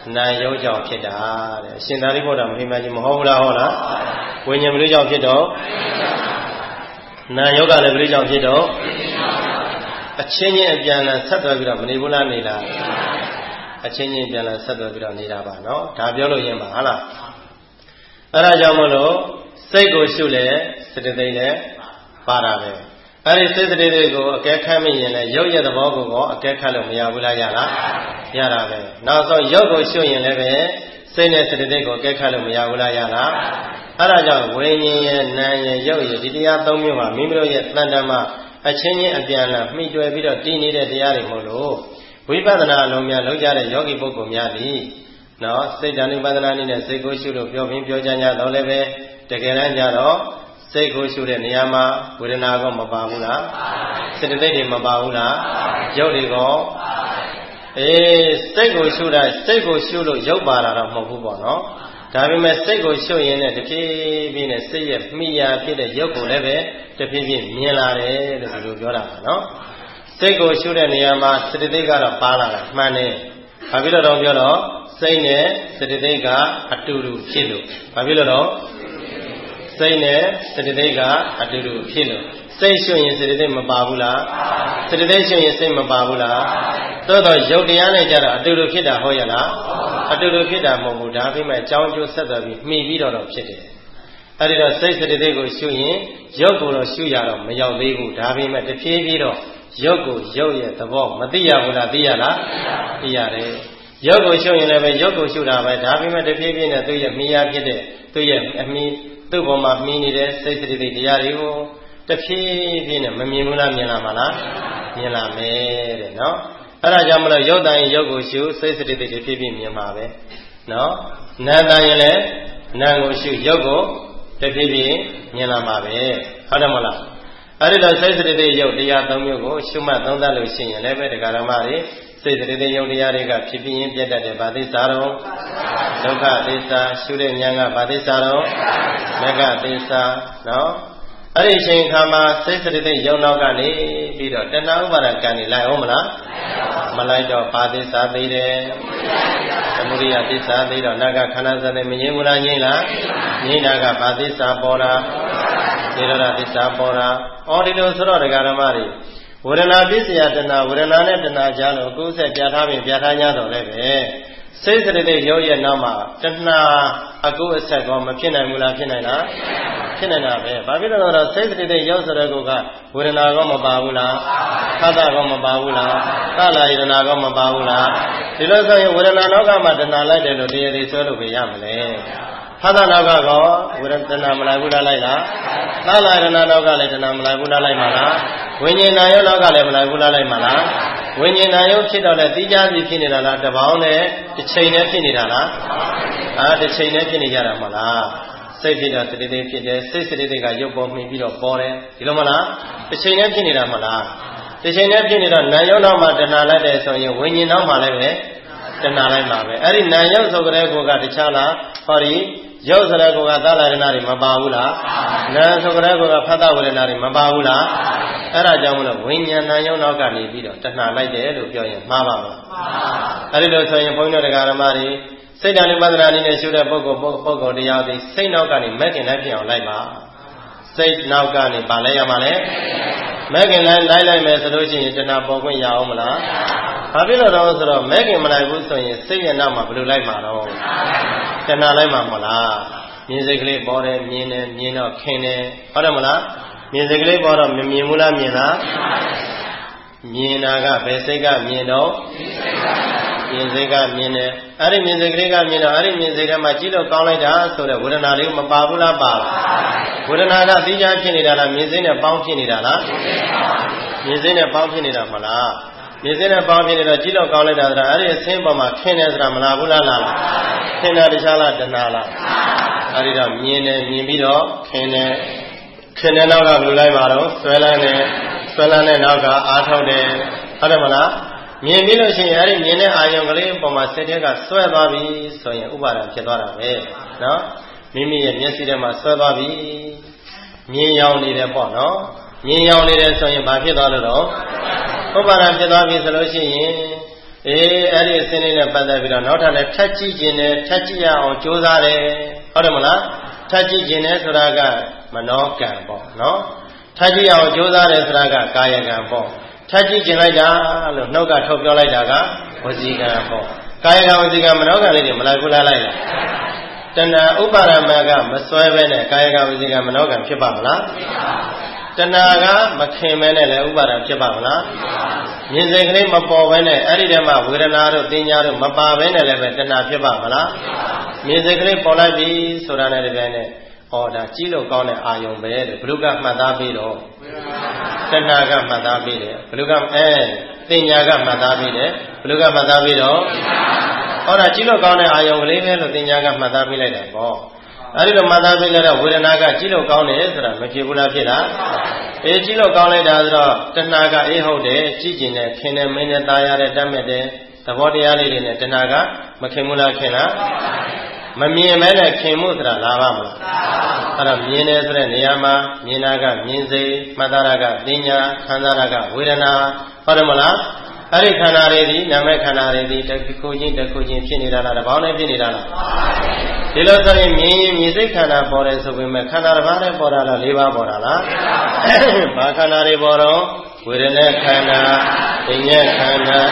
နာယုတ်ကြောင့်ဖြစ်တာတဲ့အရှင်သာရိပုတ္တရာမထေရကြီးမဟုတ်ဘူးလားဟုတ်လားဝိညာဉ်ဘယ်လိုကြောင့်ဖြစ်တော့နာယုတ်ကလည်းဘယ်လိုကြောင့်ဖြစ်တော့အချင်းချင်းအပြန်အလှန်ဆက်သွယ်ပြီးတော့မနေဘူးလားနေလားအချင်းချင်းပြန်လာဆက်သွယ်ပြီးတော့နေတာပါနော်ဒါပြောလို့ရင်ပါဟုတ်လားအဲ့ဒါကြောင့်မလို့စိတ်ကိုရှုလဲစတသိက်နဲ့ပါတာပဲအဲ့ဒီစိတ်စတသိက်ကိုအကဲခတ်မိရင်လည်းရုပ်ရဲ့သဘောကိုအကဲခတ်လို့မရဘူးလားရလားရတာပဲနောက်ဆုံးရုပ်ကိုရှုရင်လည်းပဲစိတ်နဲ့စတသိက်ကိုအကဲခတ်လို့မရဘူးလားရလားအဲ့ဒါကြောင့်ဝိညာဉ်ရဲ့နာမ်ရဲ့ရုပ်ရဲ့ဒီတရားသုံးမျိုးမှာမိမိတို့ရဲ့တဏ္ဍမှာအချင်းချင်းအပြန်အလှန်မှီတွယ်ပြီးတော့တည်နေတဲ့တရားတွေမို့လို့ဝိပဿနာအလုံးများလောက်ကြတဲ့ယောဂီပုဂ္ဂိုလ်များသည်နော်စိတ်ဓာတ်ဝိပဿနာနည်းနဲ့စိတ်ကိုရှုလို့ပြောပြီးပြောကြကြတော့လည်းပဲတကယ်တမ်းကျတော့စိတ်ကိုရှုတဲ့နေရာမှာဝေဒနာကမပါဘူးလားစေတသိက်တွေမပါဘူးလားရုပ်တွေကအေးစိတ်ကိုရှုတာစိတ်ကိုရှုလို့ရုပ်ပါတာတော့မဟုတ်ဘူးပေါ့နော်ဒါပေမဲ့စိတ်ကိုရှုရင်လည်းတဖြည်းဖြည်းနဲ့စိတ်ရဲ့မိယာဖြစ်တဲ့ရုပ်ကိုလည်းပဲတဖြည်းဖြည်းမြင်လာတယ်လို့ဒီလိုပြောတာပါနော်စိတ်ကိုရှုတဲ့နေရာမှာစတသိက်ကတော့ပါလာတာမှန်တယ်။ဘာဖြစ်လို့တော့ပြောတော့စိတ်နဲ့စတသိက်ကအတူတူဖြစ်လို့ဘာဖြစ်လို့တော့စိတ်နဲ့စတသိက်ကအတူတူဖြစ်လို့စိတ်ရှုရင်စတသိက်မပါဘူးလားစတသိက်ရှုရင်စိတ်မပါဘူးလားသို့တော့ရုပ်တရားနဲ့ကြတော့အတူတူဖြစ်တာဟုတ်ရဲ့လားအတူတူဖြစ်တာမဟုတ်ဘူးဒါပေမဲ့အကြောင်းကျိုးဆက်သွယ်ပြီးမှီပြီးတော့တော့ဖြစ်တယ်အဲ့ဒီတော့စိတ်စတသိက်ကိုရှုရင်ရုပ်ကိုတော့ရှုရတော့မရောက်သေးဘူးဒါပေမဲ့တဖြည်းဖြည်းတော့ရုပ်ကိုရုပ်ရဲ့သဘောမသိရဘူးလားသိရလားသိရတယ်ရုပ်ကိုရှုရင်လည်းပဲရုပ်ကိုရှုတာပဲဒါပေမဲ့တဖြည်းဖြည်းနဲ့သူ့ရဲ့မိယာဖြစ်တဲ့သူ့ရဲ့အမိသူ့ပေါ်မှာမှီနေတဲ့စိတ်စတိတရားတွေကိုတဖြည်းဖြည်းနဲ့မမြင်ဘူးလားမြင်လာမှာလားမြင်လာမယ်တဲ့နော်အဲ့ဒါကြောင့်မလို့ရုပ်တန်ရင်ရုပ်ကိုရှုစိတ်စတိတွေတဖြည်းဖြည်းမြင်မှာပဲနော်နာတန်ရင်လည်းနာကိုရှုရုပ်ကိုတဖြည်းဖြည်းမြင်လာမှာပဲဟုတ်တယ်မလားအဲ့ဒီတော့စိတ်စတိရုပ်တရားသုံးမျိုးကိုရှုမှတ်သုံးသပ်လို့ရှိရင်လည်းပဲတရားဓမ္မတွေစိတ်စတိရုပ်တရားတွေကဖြစ်ပြင်းပြတ်တတ်တဲ့ဗာသစ္စာတော်ဒုက္ခသစ္စာရှုတဲ့ဉာဏ်ကဗာသစ္စာတော်မဂ္ဂသစ္စာနော်အဲ့ဒီအချိန်ခါမှာစိတ်စတိရုပ်နောက်ကနေပြီးတော့တဏှာဥပါဒကံနေလိုက်အောင်မလားမလိုက်တော့ဗာသစ္စာသိတယ်သမုဒိယသစ္စာသိတော့နာကခန္ဓာစတဲ့မငြင်းဘူးလားငြင်းလားငြင်းတာကဗာသစ္စာပေါ်တာနိရောဓသစ္စာပေါ်တာအော်ဒီလိုဆိုတော့ဒကာဓမ္မတွေဝေဒနာပစ္စယတဏဝေဒနာနဲ့တဏကြားလို့ကိုယ်ဆက်ပြထားပြီးပြထားကြတော့လည်းပဲစိတ်စရတဲ့ရုပ်ရဲ့နောက်မှာတဏအကုအဆက်ကောမဖြစ်နိုင်ဘူးလားဖြစ်နိုင်လားဖြစ်နိုင်တာပဲဘာဖြစ်လို့လဲတော့စိတ်စရတဲ့ရုပ်ဆိုတဲ့ကောကဝေဒနာကောမပါဘူးလားသတ္တကောမပါဘူးလားသလာယတနာကောမပါဘူးလားဒီလိုဆိုရင်ဝေဒနာနောကမှာတဏလိုက်တယ်လို့တရားတွေဆွဲလို့ပြရမလဲသတ္တနောကကောဝေဒနာမလိုက်ဘူးလားလိုက်လားသလာယတနာနောကလည်းတဏမလိုက်ဘူးလားလိုက်မှာလားဝိညာဉ်နာယောနောကလည်းမလိုက်ဘူးလားလိုက်မှာလားဝိညာဉ်နာယောဖြစ်တော့လည်းတိကျစီဖြစ်နေတာလားတပေါင်းနဲ့တစ်ချိန်နဲ့ဖြစ်နေတာလားအာတစ်ချိန်နဲ့ဖြစ်နေကြတာမလားစိတ်ဖြစ်တော့စတိတိဖြစ်တယ်စိတ်စတိတိကရုပ်ပေါ်မှီပြီးတော့ပေါ်တယ်ဒီလိုမလားတစ်ချိန်နဲ့ဖြစ်နေတာမလားတစ်ချိန်နဲ့ဖြစ်နေတော့နာယောနောက်မှာတဏလိုက်တယ်ဆိုရင်ဝိညာဉ်နောက်မှာလည်းပဲတဏလိုက်မှာပဲအဲ့ဒီနာယောဆိုကြတဲ့ကိုကတခြားလားဟောဒီရုပ်စရကောကသလာရဏတွေမပါဘူးလားနာဆိုကြတဲ့ကောကဖတ်တဝေဒနာတွေမပါဘူးလားအဲ့ဒါကြောင့်မလို့ဝိညာဏယုံနောက်ကနေပြီးတော့တဏှာလိုက်တယ်လို့ပြောရင်မှားပါမလားအဲ့ဒီလိုဆိုရင်ဘုန်းကြီးတို့တရားဓမ္မတွေစိတ်ဓာတ်နိပဒနာနည်းနဲ့ရှုတဲ့ပုဂ္ဂိုလ်ပုဂ္ဂိုလ်တရားတွေစိတ်နောက်ကနေမဲ့ခင်လိုက်ဖြစ်အောင်လိုက်ပါစိတ်နောက်ကနေပါလဲရမှာလဲမဲ့ခင်လိုက်လိုက်လိုက်မယ်ဆိုလို့ရှိရင်တဏှာပေါ်ခွင့်ရအောင်မလားဘာဖြစ်လို့တော့ဆိုတော့မဲ့ခင်မလိုက်ဘူးဆိုရင်စိတ်ရဲ့နောက်မှာဘယ်လိုလိုက်မှာတော့တဏှာလိုက်မှာမလားမြင်စိတ်ကလေးပေါ်တယ်မြင်တယ်မြင်တော့ခင်တယ်ဟုတ်တယ်မလားမြင်စိတ်ကလေးပေါ်တော့မမြင်ဘူးလားမြင်လားမြင်တာကဘယ်စိတ်ကမြင်တော့မြင်စိတ်ကမြင်တယ်အဲ့ဒီမြင်စိတ်ကလေးကမြင်တော့အဲ့ဒီမြင်စိတ်ထဲမှာကြည့်လို့ကောင်းလိုက်တာဆိုတဲ့ဝေဒနာလေးမပါဘူးလားပါလားဝေဒနာကသိချဖြစ်နေတာလားမြင်စိတ်နဲ့ပေါင်းဖြစ်နေတာလားမြင်စိတ်နဲ့ပေါင်းဖြစ်နေတာမလားမြင်စိတ်နဲ့ပေါင်းဖြစ်နေတော့ကြည့်လို့ကောင်းလိုက်တာဆိုတာအဲ့ဒီအဆင်းပေါ်မှာခင်တယ်ဆိုတာမလားဘူးလားလားခင်တာတခြားလားတဏှာလားအဲ့ဒီတော့မြင်တယ်မြင်ပြီးတော့ခင်တယ်ခင်တဲ့နောက်ကဘယ်လိုလိုက်ပါတော့ဆွဲလန်းတယ်ဆွဲလန်းတဲ့နောက်ကအားထုတ်တယ်ဟုတ်တယ်မလားမြင်ပြီးလို့ရှိရင်အဲ့ဒီမြင်တဲ့အာယုံကလေးပုံမှာစိတ်ထဲကဆွဲသွားပြီဆိုရင်ဥပါဒံဖြစ်သွားတာပဲနော်မိမိရဲ့မျက်စိထဲမှာဆွဲသွားပြီမြင်ရောင်နေတယ်ပေါ့နော်မြင်ရောင်နေတယ်ဆိုရင်ဘာဖြစ်သွားလို့တော့ဥပါဒံဖြစ်သွားပြီဆိုလို့ရှိရင်အေးအဲ့ဒီအစင်းလေးနဲ့ပတ်သက်ပြီးတော့နောက်ထပ်လည်းထပ်ကြည့်ခြင်းနဲ့ထပ်ကြည့်ရအောင်ကြိုးစားတယ်ဟုတ်တယ်မလားထပ်ကြည့်ခြင်းနဲ့ဆိုတာကမနောကံပေါ့နော်ထပ်ကြည့်အောင်ကြိုးစားတယ်ဆိုတာကကာယကံပေါ့ထပ်ကြည့်ခြင်းလိုက်တာလို့နှုတ်ကထုတ်ပြောလိုက်တာကဝစီကံပေါ့ကာယကံဝစီကံမနောကံလေးတွေမလိုက်ဘူးလားလိုက်လားတဏှာဥပါရမကမစွဲပဲနဲ့ကာယကံဝစီကံမနောကံဖြစ်ပါမလားတဏှာကမခင်မဲနဲ့လည်းဥပါဒံဖြစ်ပါမလားမြင်စိတ်ကလေးမပေါ်ပဲနဲ့အဲ့ဒီတည်းမှာဝေဒနာတို့သိညာတို့မပါပဲနဲ့လည်းပဲတဏှာဖြစ်ပါမလားမြင်စိတ်ကလေးပေါ်လိုက်ပြီဆိုတာနဲ့တပြိုင်နက်ဟောဒါကြည့်လို့ကောင်းတဲ့အာယုံပဲလို့ဘုရုကမှတ်သားပြီးတော့တဏှာကမှတ်သားပြီးတယ်ဘုရုကအဲသိညာကမှတ်သားပြီးတယ်ဘုရုကမှတ်သားပြီးတော့ဟောဒါကြည့်လို့ကောင်းတဲ့အာယုံကလေးပဲလို့သိညာကမှတ်သားပြီးလိုက်တယ်ပေါ့အဲ့ဒီလိုမှတ်သားပြီးလိုက်တော့ဝေဒနာကကြည့်လို့ကောင်းတယ်ဆိုတာမဖြစ်ဘူးလားဖြစ်လားအေးကြည့်လို့ကောင်းလိုက်တာဆိုတော့တဏှာကအေးဟုတ်တယ်ကြည့်ကျင်တယ်ခင်တယ်မင်းနဲ့ตายရတဲ့တတ်မဲ့တယ်သဘောတရားလေးတွေနဲ့တဏှာကမခင်ဘူးလားခင်လားမမြင်မဲနဲ့ခင်မှုဆိုတာလာပါမလားအဲ့တော့မြင်တယ်ဆိုတဲ့နေရာမှာမြင်တာကမြင်စိတ်မှတ်သားတာကသိညာခံစားတာကဝေဒနာဟုတ်တယ်မလားအဲ့ဒီခန္ဓာတွေဒီနာမည်ခန္ဓာတွေဒီတစ်ခုချင်းတစ်ခုချင်းဖြစ်နေတာလားတစ်ပေါင်းနဲ့ဖြစ်နေတာလားဒီလိုဆိုရင်မြင်ရင်မြင်စိတ်ခန္ဓာပေါ်တယ်ဆိုပေမဲ့ခန္ဓာတစ်ပါးနဲ့ပေါ်တာလားလေးပါးပေါ်တာလားဘာခန္ဓာတွေပေါ်တော့ဝေဒနာခန္ဓာဉာဏ်ခန္ဓာ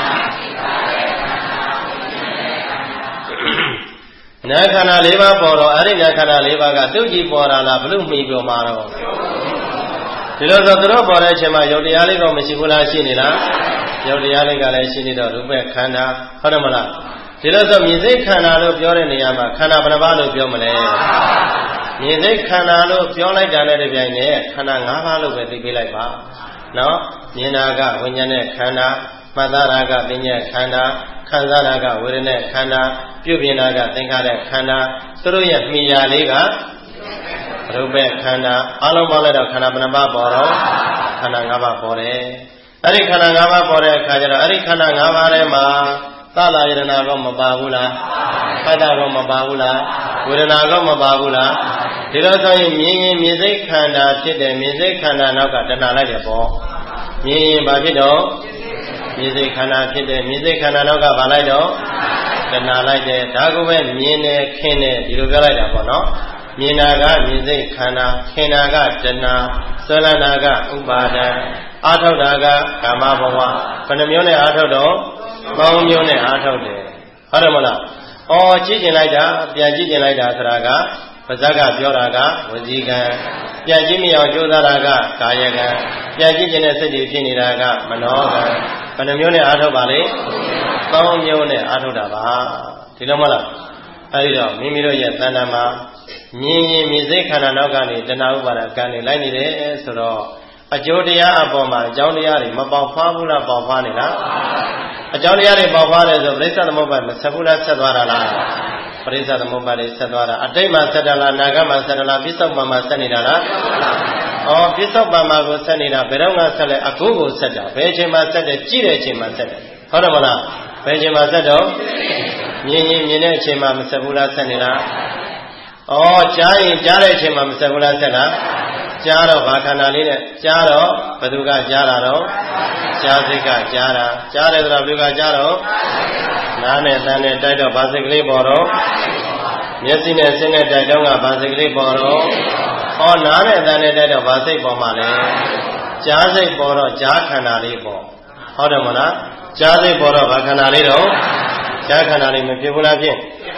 နာခန္ဓာလေးပါးပေါ်တော့အဲ့ဒီနာခန္ဓာလေးပါးကသူ့ကြည့်ပေါ်တာလားဘလို့မှီပြောမှာတော့ဒီလိုဆိုသူတို့ပေါ်တဲ့အချိန်မှာယုတ်တရားလေးတော့မရှိဘူးလားရှိနေလားယုတ်တရားလေးကလည်းရှိနေတော့ရူပခန္ဓာဟုတ်တယ်မလားဒီလိုဆိုမြင်စိတ်ခန္ဓာလို့ပြောတဲ့နေရာမှာခန္ဓာဘယ်နှပါးလို့ပြောမလဲမြင်စိတ်ခန္ဓာလို့ပြောလိုက်တာနဲ့တပြိုင်နက်ခန္ဓာ၅ပါးလို့ပဲသိပေးလိုက်ပါနော်မြင်တာကဝိညာဉ်နဲ့ခန္ဓာမှတ်သားတာကပညာခန္ဓာခံစားတာကဝေဒနာခန္ဓာပြုပြင်တာကသင်္ခါရခန္ဓာသူတို့ရဲ့မိယာလေးကရူပခန္ဓာအလုံးပေါင်းလိုက်တော့ခန္ဓာဘယ်နှပါးပေါ်တော့ခန္ဓာ၅ပါးပေါ်တယ်အဲ့ဒီခန္ဓာ၅ပါးပေါ်တဲ့အခါကျတော့အဲ့ဒီခန္ဓာ၅ပါးထဲမှာသလာယရဏကောမပါဘူးလားဖတ်တာကောမပါဘူးလားဝေဒနာကောမပါဘူးလားဒီလိုဆိုရင်မြင်ရင်မြင်စိတ်ခန္ဓာဖြစ်တယ်မြင်စိတ်ခန္ဓာနောက်ကတဏှာလိုက်တယ်ပေါ့မြင်ရင်ဘာဖြစ်တော့မြင်စိတ်ခန္ဓာဖြစ်တယ်မြင်စိတ်ခန္ဓာနောက်ကဘာလိုက်တော့တဏှာလိုက်တယ်ဒါကိုပဲမြင်တယ်ခင်တယ်ဒီလိုပြောလိုက်တာပေါ့နော်မြင်တာကမြင်စိတ်ခန္ဓာခင်တာကတဏှာဆွဲလန်းတာကဥပါဒံအာထုတ်တာကကာမဘဝဘယ်နှမျိုးနဲ့အာထုတ်တော့ကောင်းမျိုးနဲ့အာထုတ်တယ်ဟုတ်တယ်မလားအော်ကြည့်ကျင်လိုက်တာပြန်ကြည့်ကျင်လိုက်တာဆိုတာကပါဇက်ကပြောတာကဝစီကံပြန်ကြည့်မရအောင်ကြိုးစားတာကကာယကံပြန်ကြည့်ကျင်တဲ့စိတ်တွေဖြစ်နေတာကမနောကံဘယ်နှမျိုးနဲ့အာထုတ်ပါလေကောင်းမျိုးနဲ့အာထုတ်တာပါဒီလိုမလားအဲဒီတော့မိမိတို့ရဲ့တဏ္ဍာမှာမြင်ရင်မြင်စိတ်ခန္ဓာနောက်ကနေတဏှာဥပါဒကံတွေလိုက်နေတယ်ဆိုတော့အကျိုးတရားအပေါ်မှာအကြောင်းတရားတွေမပေါက်ဖွားဘူးလားပေါက်ဖွားနေလားအကြောင်းတရားတွေပေါက်ဖွားတယ်ဆိုပရိစ္ဆေသမုပ္ပါဒ်မဆက်ဘူးလားဆက်သွားတာလားပရိစ္ဆေသမုပ္ပါဒ်တွေဆက်သွားတာအတိတ်မှာဆက်တာလားနာဂတ်မှာဆက်တာလားပြစ္ဆုတ်ပံမှာဆက်နေတာလားဩပြစ္ဆုတ်ပံမှာကိုဆက်နေတာဘယ်တော့မှဆက်လဲအခုကိုဆက်တာဘယ်အချိန်မှာဆက်တယ်ကြည့်တဲ့အချိန်မှာဆက်တယ်ဟုတ်တယ်မလားဘယ်အချိန်မှာဆက်တော့မြင်ရင်မြင်တဲ့အချိန်မှာမဆက်ဘူးလားဆက်နေလားဩကြားရင်ကြားတဲ့အချိန်မှာမဆက်ဘူးလားဆက်လားကြားတော့ဘာခန္ဓာလေးနဲ့ကြားတော့ဘယ်သူကကြားတာတော့ကြားစိတ်ကကြားတာကြားတယ်ဆိုတော့ဘယ်သူကကြားတော့နားနဲ့တန်းနဲ့တိုက်တော့ဘာစိတ်ကလေးပေါ်တော့မျက်စိနဲ့စိတ်နဲ့တိုက်တော့ကဘာစိတ်ကလေးပေါ်တော့ဟောနားနဲ့တန်းနဲ့တိုက်တော့ဘာစိတ်ပေါ်မှာလဲကြားစိတ်ပေါ်တော့ကြားခန္ဓာလေးပေါ်ဟုတ်တယ်မလားကြားစိတ်ပေါ်တော့ဘာခန္ဓာလေးတော့ကြားခန္ဓာလေးမဖြစ်ဘူးလားဖြင့်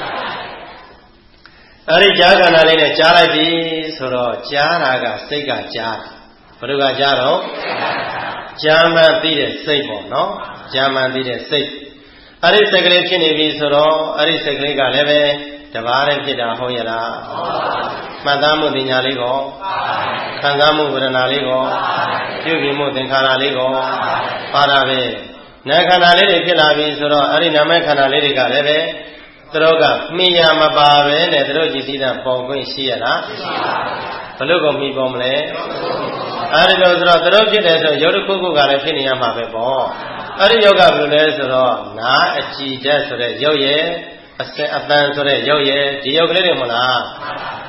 အဲ့ဒီကြားခန္ဓာလေးနဲ့ကြားလိုက်ပြီဆိုတော့ကြားတာကစိတ်ကကြားဘယ်လိုကကြားတော့ကြားမှသိတဲ့စိတ်ပေါ့နော်ကြားမှသိတဲ့စိတ်အဲ့ဒီစိတ်ကလေးဖြစ်နေပြီဆိုတော့အဲ့ဒီစိတ်ကလေးကလည်းပဲတပါးနဲ့ဖြစ်တာဟုတ်ရဲ့လားမှတ်သားမှုပညာလေးကောခံစားမှုဝေဒနာလေးကောပြုပြင်မှုသင်္ခါရလေးကောပါတာပဲနာခန္ဓာလေးတွေဖြစ်လာပြီဆိုတော့အဲ့ဒီနာမခန္ဓာလေးတွေကလည်းပဲသူတို့ကမိညာမပါပဲနဲ့သူတို့ကြည်စည်းတာပေါ်ခွင့်ရှိရလားဘယ်လိုကိုမိပေါ်မလဲအဲဒီလိုဆိုတော့သူတို့ဖြစ်တယ်ဆိုရုပ်တစ်ခုခုကလည်းဖြစ်နေရမှာပဲပေါ့အဲ့ဒီယောဂဘယ်လိုလဲဆိုတော့နာအကြည်ဓာတ်ဆိုတဲ့ရုပ်ရဲ့အစအတန်ဆိုတဲ့ရုပ်ရဲ့ဒီရုပ်ကလေးတွေမလား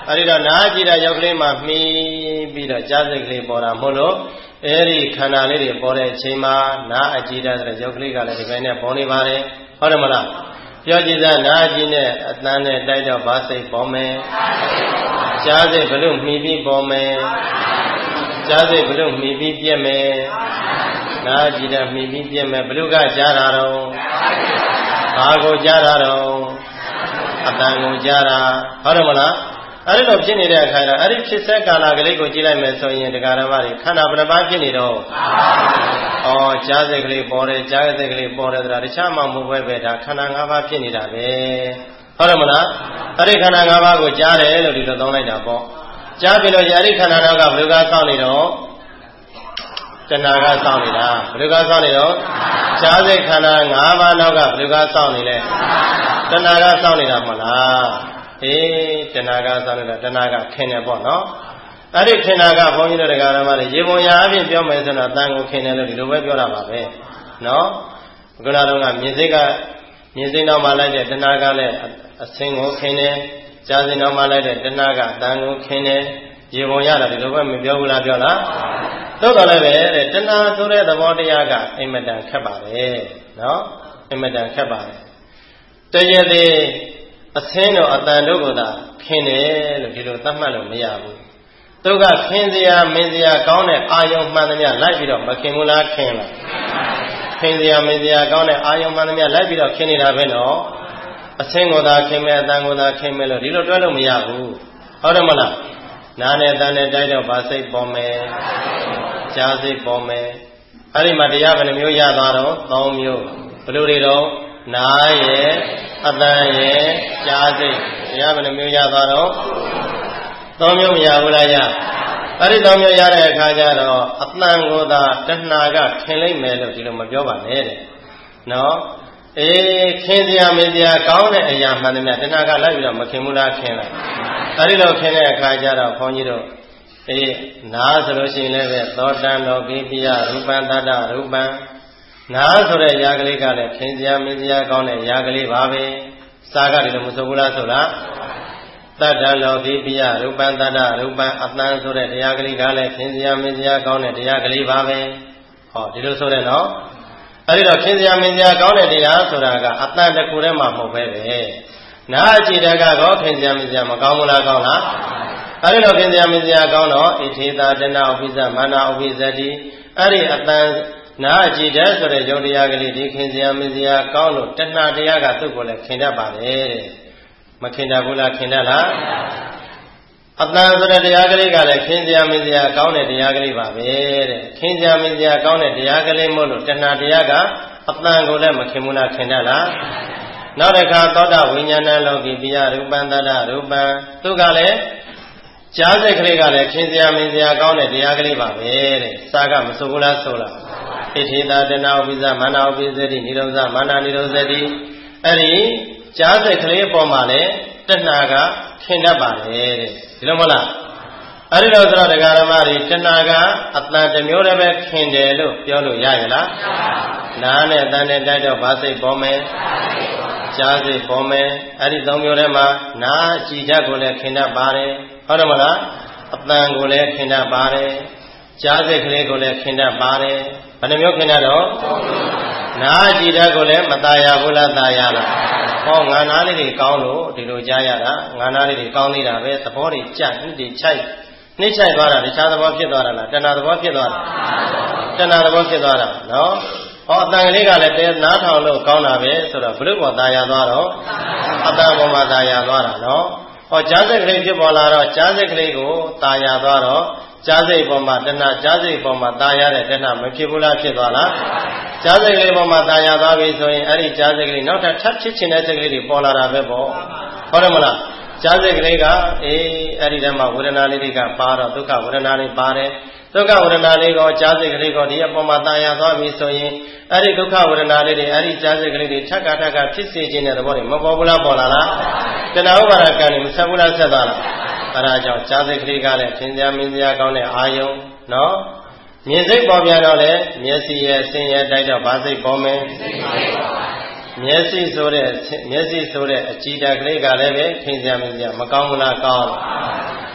အဲ့ဒီတော့နာကြည့်တဲ့ရုပ်ကလေးမှာမှီပြီးတော့ကြားစိတ်ကလေးပေါ်တာမို့လို့အဲ့ဒီခန္ဓာလေးတွေပေါ်တဲ့အချိန်မှာနာအကြည့်တဲ့ရုပ်ကလေးကလည်းဒီပိုင်းနဲ့ပေါ်နေပါတယ်ဟုတ်တယ်မလားပြောကြည့်စားနာကြည့်နဲ့အတန်းနဲ့တိုက်တော့ဘာစိတ်ပေါ်မယ်ကြားစိတ်ဘလို့မှီပြီးပေါ်မယ်ကြားစိတ်ဘလို့မှီပြီးပြက်မယ်နာကြည့်တဲ့မှီပြီးပြက်မယ်ဘလို့ကကြားတာတော့ဘာကိုကြားတာတော့အတန်ကိုကြားတာဟုတ်တယ်မလားအဲ့လိုဖြစ်နေတဲ့အခါကျအဲ့ဒီဖြစ်ဆက်ကာလကလေးကိုကြည့်လိုက်မယ်ဆိုရင်တရားဓမ္မတွေခန္ဓာဘယ်နှပါးဖြစ်နေတော့ဩကြားစိတ်ကလေးပေါ်တယ်ကြားစိတ်ကလေးပေါ်တယ်ဆိုတာတခြားမှမဟုတ်ပဲပဲဒါခန္ဓာ၅ပါးဖြစ်နေတာပဲဟုတ်တယ်မလားအဲ့ဒီခန္ဓာ၅ပါးကိုကြားတယ်လို့ဒီလိုသုံးလိုက်တာပေါ့ကြားပြီလို့အဲ့ဒီခန္ဓာနောက်ကဘယ်လိုကစောင့်နေတော့တဏှာကစောင့်နေတာဘယ်လိုကစောင့်နေတော့ကြားစိတ်ခန္ဓာ၅ပါးနောက်ကဘယ်လိုကစောင့်နေလဲတဏှာကစောင့်နေတာမဟုတ်လားအေးတဏှာကစောင့်နေတာတဏှာကခင်တယ်ပေါ့နော်အဲ့ဒီခင်တာကဘုန်းကြီးတို့တရားဓမ္မတွေရေပုံရအပြင်ပြောမယ်ဆိုတော့တန်ကိုခင်တယ်လို့ဒီလိုပဲပြောတာပါပဲနော်ခုနကတော့မြင်စိတ်ကမြင်စိတ်နောက်မှလိုက်တဲ့တဏှာကလည်းအစင်းကိုခင်တယ်ကြားစိတ်နောက်မှလိုက်တဲ့တဏှာကတန်ကိုခင်တယ်ရေပုံရတာဒီလိုပဲမပြောဘူးလားပြောလားသို့တော်လည်းပဲတဲ့တဏှာဆိုတဲ့သဘောတရားကအင်မတန်ခက်ပါတယ်နော်အင်မတန်ခက်ပါတယ်တရသေးအစင်းတို့အတန်တို့ကသာခင်တယ်လို့ဒီလိုသတ်မှတ်လို့မရဘူးသူကခင်စရာမင်းစရာကောင်းတဲ့အာယုံမှန်သမျှလိုက်ပြီးတော့မခင်ဘူးလားခင်လားခင်စရာမင်းစရာကောင်းတဲ့အာယုံမှန်သမျှလိုက်ပြီးတော့ခင်နေတာပဲနော်အစင်းကိုသာခင်မဲ့အတန်ကိုသာခင်မဲ့လို့ဒီလိုတွဲလို့မရဘူးဟုတ်တယ်မလားနားနဲ့အတန်နဲ့တိုက်တော့ဗာစိတ်ပေါ်မယ်ကြားစိတ်ပေါ်မယ်အဲ့ဒီမှာတရားဘယ်နှမျိုးရသွားတော့သုံးမျိုးဘယ်လိုတွေတော့နားရဲ့အတန်ရဲ့ကြားစိတ်တရားဘယ်နှမျိုးရသွားတော့သုံးမျိုးမရဘူးလားရအဲ့ဒီသုံးမျိုးရတဲ့အခါကျတော့အတန်ကိုသာတဏှာကခင်လိုက်မယ်လို့ဒီလိုမပြောပါနဲ့တဲ့နော်အေးခင်စရာမင်းစရာကောင်းတဲ့အရာမှန်တယ်များတဏှာကလိုက်ပြီးတော့မခင်ဘူးလားခင်လိုက်အဲ့ဒီလိုခင်တဲ့အခါကျတော့ဘုန်းကြီးတို့အေးနားဆိုလို့ရှိရင်လည်းပဲသောတံလောကိပိယရူပံတတ္တရူပံနားဆိုတဲ့ຢာကလေးကလည်းခင်စရာမင်းစရာကောင်းတဲ့ຢာကလေးပါပဲစာကဒီလိုမဆိုဘူးလားဆိုလားတတ္တလောကိပိယရူပံတတ္တရူပံအတန်ဆိုတဲ့တရားကလေးကလည်းခင်စရာမင်းစရာကောင်းတဲ့တရားကလေးပါပဲဟောဒီလိုဆိုတဲ့နော်အဲ့ဒီတော့ခင်စရာမင်းစရာကောင်းတဲ့တရားဆိုတာကအတန်တစ်ခုတည်းမှမဟုတ်ပဲပဲနားကြည့်တဲ့ကောခင်စရာမင်းစရာမကောင်းဘူးလားကောင်းလားအဲ့ဒီတော့ခင်စရာမင်းစရာကောင်းတော့ဣထေသာတဏဥပိသမာနဥပိသတိအဲ့ဒီအတန်နာကြည့်တဲ့ဆိုတဲ့ယုံတရားကလေးဒီခင်စရာမင်းစရာကောင်းလို့တဏှာတရားကသူ့ကိုလည်းခင်တတ်ပါတယ်တဲ့မခင်တတ်ဘူးလားခင်တတ်လားအတန်ဆိုတဲ့တရားကလေးကလည်းခင်စရာမင်းစရာကောင်းတဲ့တရားကလေးပါပဲတဲ့ခင်စရာမင်းစရာကောင်းတဲ့တရားကလေးမို့လို့တဏှာတရားကအတန်ကိုလည်းမခင်ဘူးလားခင်တတ်လားနောက်တစ်ခါသောတာဝိညာဏလောကိပိယရူပံတတ္တရူပံသူကလည်းကြားစိတ်ကလေးကလည်းခင်စရာမင်းစရာကောင်းတဲ့တရားကလေးပါပဲတဲ့စာကမဆိုဘူးလားဆိုလားဣတိတာတဏှာဥပိသမာနဥပိသတိနိရောဓမာနနိရောဓတိအဲ့ဒီကြားစိတ်ကလေးအပေါ်မှာလည်းတဏှာကခင်တတ်ပါတယ်တဲ့ဒီလိုမဟုတ်လားအဲ့ဒီတော့ဆိုတော့တရားဓမ္မတွေတဏှာကအတန်တစ်မျိုးတည်းပဲခင်တယ်လို့ပြောလို့ရရဲ့လားနားနဲ့အတန်နဲ့တိုက်တော့ဗာစိတ်ပေါ်မယ်ကြားစိတ်ပေါ်မယ်အဲ့ဒီသုံးမျိုးထဲမှာနားကြည်ဓာတ်ကိုလည်းခင်တတ်ပါတယ်ဟုတ်တယ်မလားအတန်ကိုလည်းခင်တတ်ပါတယ်ကြားစိတ်ကလေးကိုလည်းခင်တတ်ပါတယ်ဘယ်နှမျိုးခင်တတ်တော့နားကြည်ဓာတ်ကိုလည်းမตายရဘူးလားตายရလားဟောငါနားလေးတွေကောင်းလို့ဒီလိုကြားရတာငါနားလေးတွေကောင်းနေတာပဲသဘောတွေကြက်နှစ်တွေချိုက်နှိမ့်ချိုက်သွားတာတခြားသဘောဖြစ်သွားတာလားတဏှာသဘောဖြစ်သွားတာတဏှာသဘောဖြစ်သွားတာနော်ဟောအတန်ကလေးကလည်းတဲနားထောင်လို့ကောင်းတာပဲဆိုတော့ဘုရုပေါ်ตายရသွားတော့အတန်ပေါ်မှာตายရသွားတာနော်ဟောကြားစိတ်ကလေးဖြစ်ပေါ်လာတော့ကြားစိတ်ကလေးကိုตายရသွားတော့ကြားစိတ်ပေါ်မှာတဏှာကြားစိတ်ပေါ်မှာตายရတဲ့တဏှာမဖြစ်ဘူးလားဖြစ်သွားလားကြားစိတ်ကလေးပေါ်မှာตายရသွားပြီဆိုရင်အဲ့ဒီကြားစိတ်ကလေးနောက်ထပ်ထပ်ဖြစ်ချင်တဲ့စိတ်ကလေးတွေပေါ်လာတာပဲပေါ့ဟုတ်တယ်မလားကြားစိတ်ကလေးကအေးအဲ့ဒီတည်းမှာဝေဒနာလေးတွေကပါတော့ဒုက္ခဝေဒနာလေးပါတယ်ဒုက္ခဝေဒနာလေးကိုကြားစိတ်ကလေးကိုဒီအပေါ်မှာตายရသွားပြီဆိုရင်အဲ့ဒီဒုက္ခဝေဒနာလေးတွေအဲ့ဒီကြားစိတ်ကလေးတွေထပ်ကထပ်ကဖြစ်စေခြင်းတဲ့သဘောတွေမပေါ်ဘူးလားပေါ်လာလားတဏှာဥပါဒကံတွေမဆက်ဘူးလားဆက်သွားလားအဲဒါကြောင့်ကြားစိတ်ကလေးကလည်းသင်္ကြန်မင်းစရာကောင်းတဲ့အာယုံနော်မြင်စိတ်ပေါ်ပြန်တော့လေမျက်စိရဲ့ဆင်းရဲတိုက်တော့ဗာစိတ်ပေါ်မယ်မျက်စိဆိုတဲ့မျက်စိဆိုတဲ့အကြည်ဓာတ်ကလေးကလည်းပဲသင်္ကြန်မင်းစရာမကောင်းဘူးလားကောင်း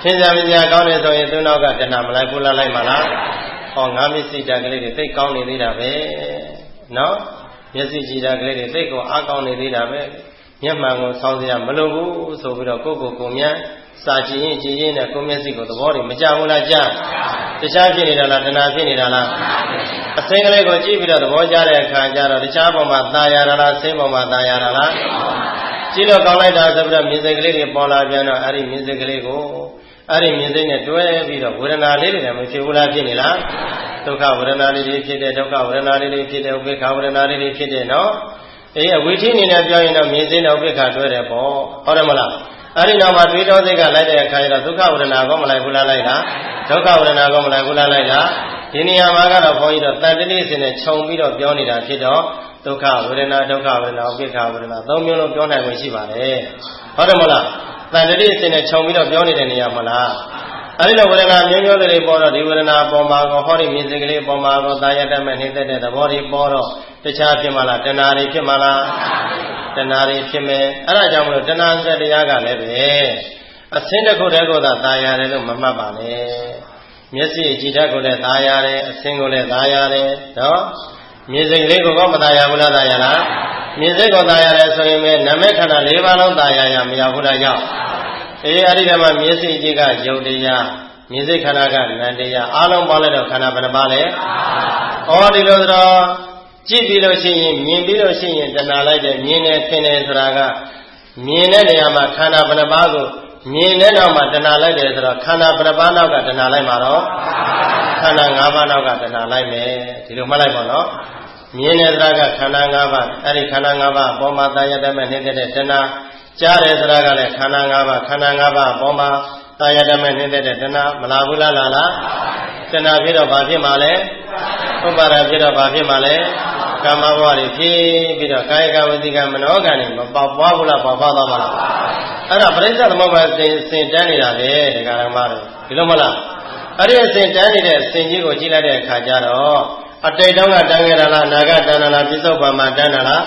ထင်ကြမကြကောင်းတယ်ဆိုရင်သူနောက်ကတဏှာမလိုက်ဘူးလားလိုက်မလားဟောငါမျက်စိတက်ကလေးတွေသိကောင်းနေသေးတာပဲနော်မျက်စိကြည်တာကလေးတွေသိကောအားကောင်းနေသေးတာပဲမျက်မှန်ကိုဆောင်းစရာမလိုဘူးဆိုပြီးတော့ကိုယ့်ကိုယ်ကိုမြတ်စာကြည့်ရင်ကြည်ရင်နဲ့ကိုယ်မျက်စိကိုသဘောတွေမကြဘူးလားကြားတခြားဖြစ်နေတာလားတဏှာဖြစ်နေတာလားအစိမ်းကလေးကိုကြည့်ပြီးတော့သဘောကျတဲ့အခါကျတော့တခြားပုံမှာตาရတာလားစိမ်းပုံမှာตาရတာလားကြည့်လို့ကောင်းလိုက်တာဆိုပြီးတော့မြင်စိတ်ကလေးတွေပေါ်လာပြန်တော့အဲ့ဒီမြင်စိတ်ကလေးကိုအဲ့ဒီမြင်စိတ်နဲ့တွဲပြီးတော့ဝေဒနာလေးတွေလည်းမဖြစ်ဘူးလားဖြစ်နေလားဒုက္ခဝေဒနာလေးတွေဖြစ်တဲ့ဒုက္ခဝေဒနာလေးတွေဖြစ်တဲ့ဥပေက္ခဝေဒနာလေးတွေဖြစ်တဲ့နော်အေးအဝိထိအနေနဲ့ပြောရင်တော့မြင်စိတ်နဲ့ဥပေက္ခတွဲတယ်ပေါ့ဟုတ်တယ်မလားအဲ့ဒီနောက်မှာတွေးတောစိတ်ကလိုက်တဲ့အခါကျတော့ဒုက္ခဝေဒနာကောမလိုက်ဘူးလားလိုက်လားဒုက္ခဝေဒနာကောမလိုက်ဘူးလားလိုက်လားဒီနေရာမှာကတော့ဘုန်းကြီးတို့တန်တတိစင်နဲ့ခြုံပြီးတော့ပြောနေတာဖြစ်တော့ဒုက္ခဝေဒနာဒုက္ခဝေဒနာဥပေက္ခဝေဒနာသုံးမျိုးလုံးပြောနိုင်ဝင်ရှိပါတယ်ဟုတ်တယ်မလားတန်တတိစင်နဲ့ခြုံပြီးတော့ပြောနေတဲ့နေရာမလားအဲဒီလိုဝေဒနာမျိုးမျိုးတွေပေါ်တော့ဒီဝေဒနာပေါ်မှာကောဟောဒီမြင်စိတ်ကလေးပေါ်မှာကောတာရတတ်မဲ့နှိမ့်သက်တဲ့သဘောတွေပေါ်တော့တခြားဖြစ်မလားတဏှာတွေဖြစ်မလားတဏှာတွေဖြစ်မယ်အဲဒါကြောင့်မလို့တဏှာစက်တရားကလည်းပဲအစင်းတစ်ခုတည်းကိုသာတာရတယ်လို့မမှတ်ပါနဲ့မျက်စိကြည်တတ်ကိုလည်းတာရတယ်အစင်းကိုလည်းတာရတယ်နော်မြင်စိတ်ကလေးကိုကောမတာရဘူးလားတာရလားမြင်စိတ်ကိုတာရတယ်ဆိုရင်ပဲနာမည်ခန္ဓာ၄ပါးလုံးတာရရမရဘူးလားရောက်အေးအဲ့ဒီတည်းမှာမျက်စိကြည့်ကယုတ်တရားမြင်စိတ်ခန္ဓာကနန္တရားအားလုံးပေါင်းလိုက်တော့ခန္ဓာဘယ်နှပါလဲဩဒီလိုဆိုတော့ကြည့်ပြီးလို့ရှိရင်မြင်ပြီးလို့ရှိရင်တဏှာလိုက်တယ်မြင်တယ်ထင်တယ်ဆိုတာကမြင်တဲ့နေရာမှာခန္ဓာဘယ်နှပါကိုမြင်တဲ့နောက်မှာတဏှာလိုက်တယ်ဆိုတော့ခန္ဓာဘယ်နှပါနောက်ကတဏှာလိုက်မှာတော့ခန္ဓာ၅ပါးနောက်ကတဏှာလိုက်မယ်ဒီလိုမှတ်လိုက်ပါနော်မြင်တဲ့ဆိုတာကခန္ဓာ၅ပါးအဲ့ဒီခန္ဓာ၅ပါးအပေါ်မှာတာရတတ်မဲ့နေတဲ့တဏှာကြားတယ်ဆိုတာကလည်းခန္ဓာ၅ပါးခန္ဓာ၅ပါးအပေါ်မှာတာရတတ်မဲ့နေတဲ့တဏှာမလာဘူးလားလားလားတဏှာဖြစ်တော့ဘာဖြစ်မှာလဲဥပါဒဖြစ်တော့ဘာဖြစ်မှာလဲကာမဘဝတွေဖြစ်ပြီးတော့ကာယကဝစီကမနောကံတွေမပေါက်ပွားဘူးလားပေါက်ပွားသွားမှာလားအဲ့ဒါပရိစ္ဆေသမုပ္ပါဒ်စင်စင်တန်းနေတာလေဒီကရမတွေဒီလိုမလားအဲ့ဒီအစင်တန်းနေတဲ့အစင်ကြီးကိုကြည့်လိုက်တဲ့အခါကျတော့အတိတ်တုန်းကတန်းခဲ့တာလားအနာဂတ်တန်းတာလားပြစ္ဆုတ်ပံမှာတန်းတာလား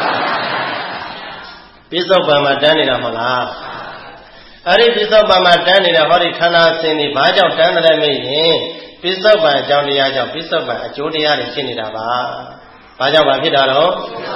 ပြစ္ဆုတ်ပံမှာတန်းနေတာမဟုတ်လားအဲ့ဒီပြစ္ဆုတ်ပံမှာတန်းနေတဲ့ဟောဒီခန္ဓာစင်ဒီဘာကြောင့်တန်းတယ်မေးရင်ပြစ္ဆုတ်ပံအကြောင်းတရားကြောင့်ပြစ္ဆုတ်ပံအကျိုးတရားတွေဖြစ်နေတာပါဘာကြောင့်ပါဖြစ်တာတော့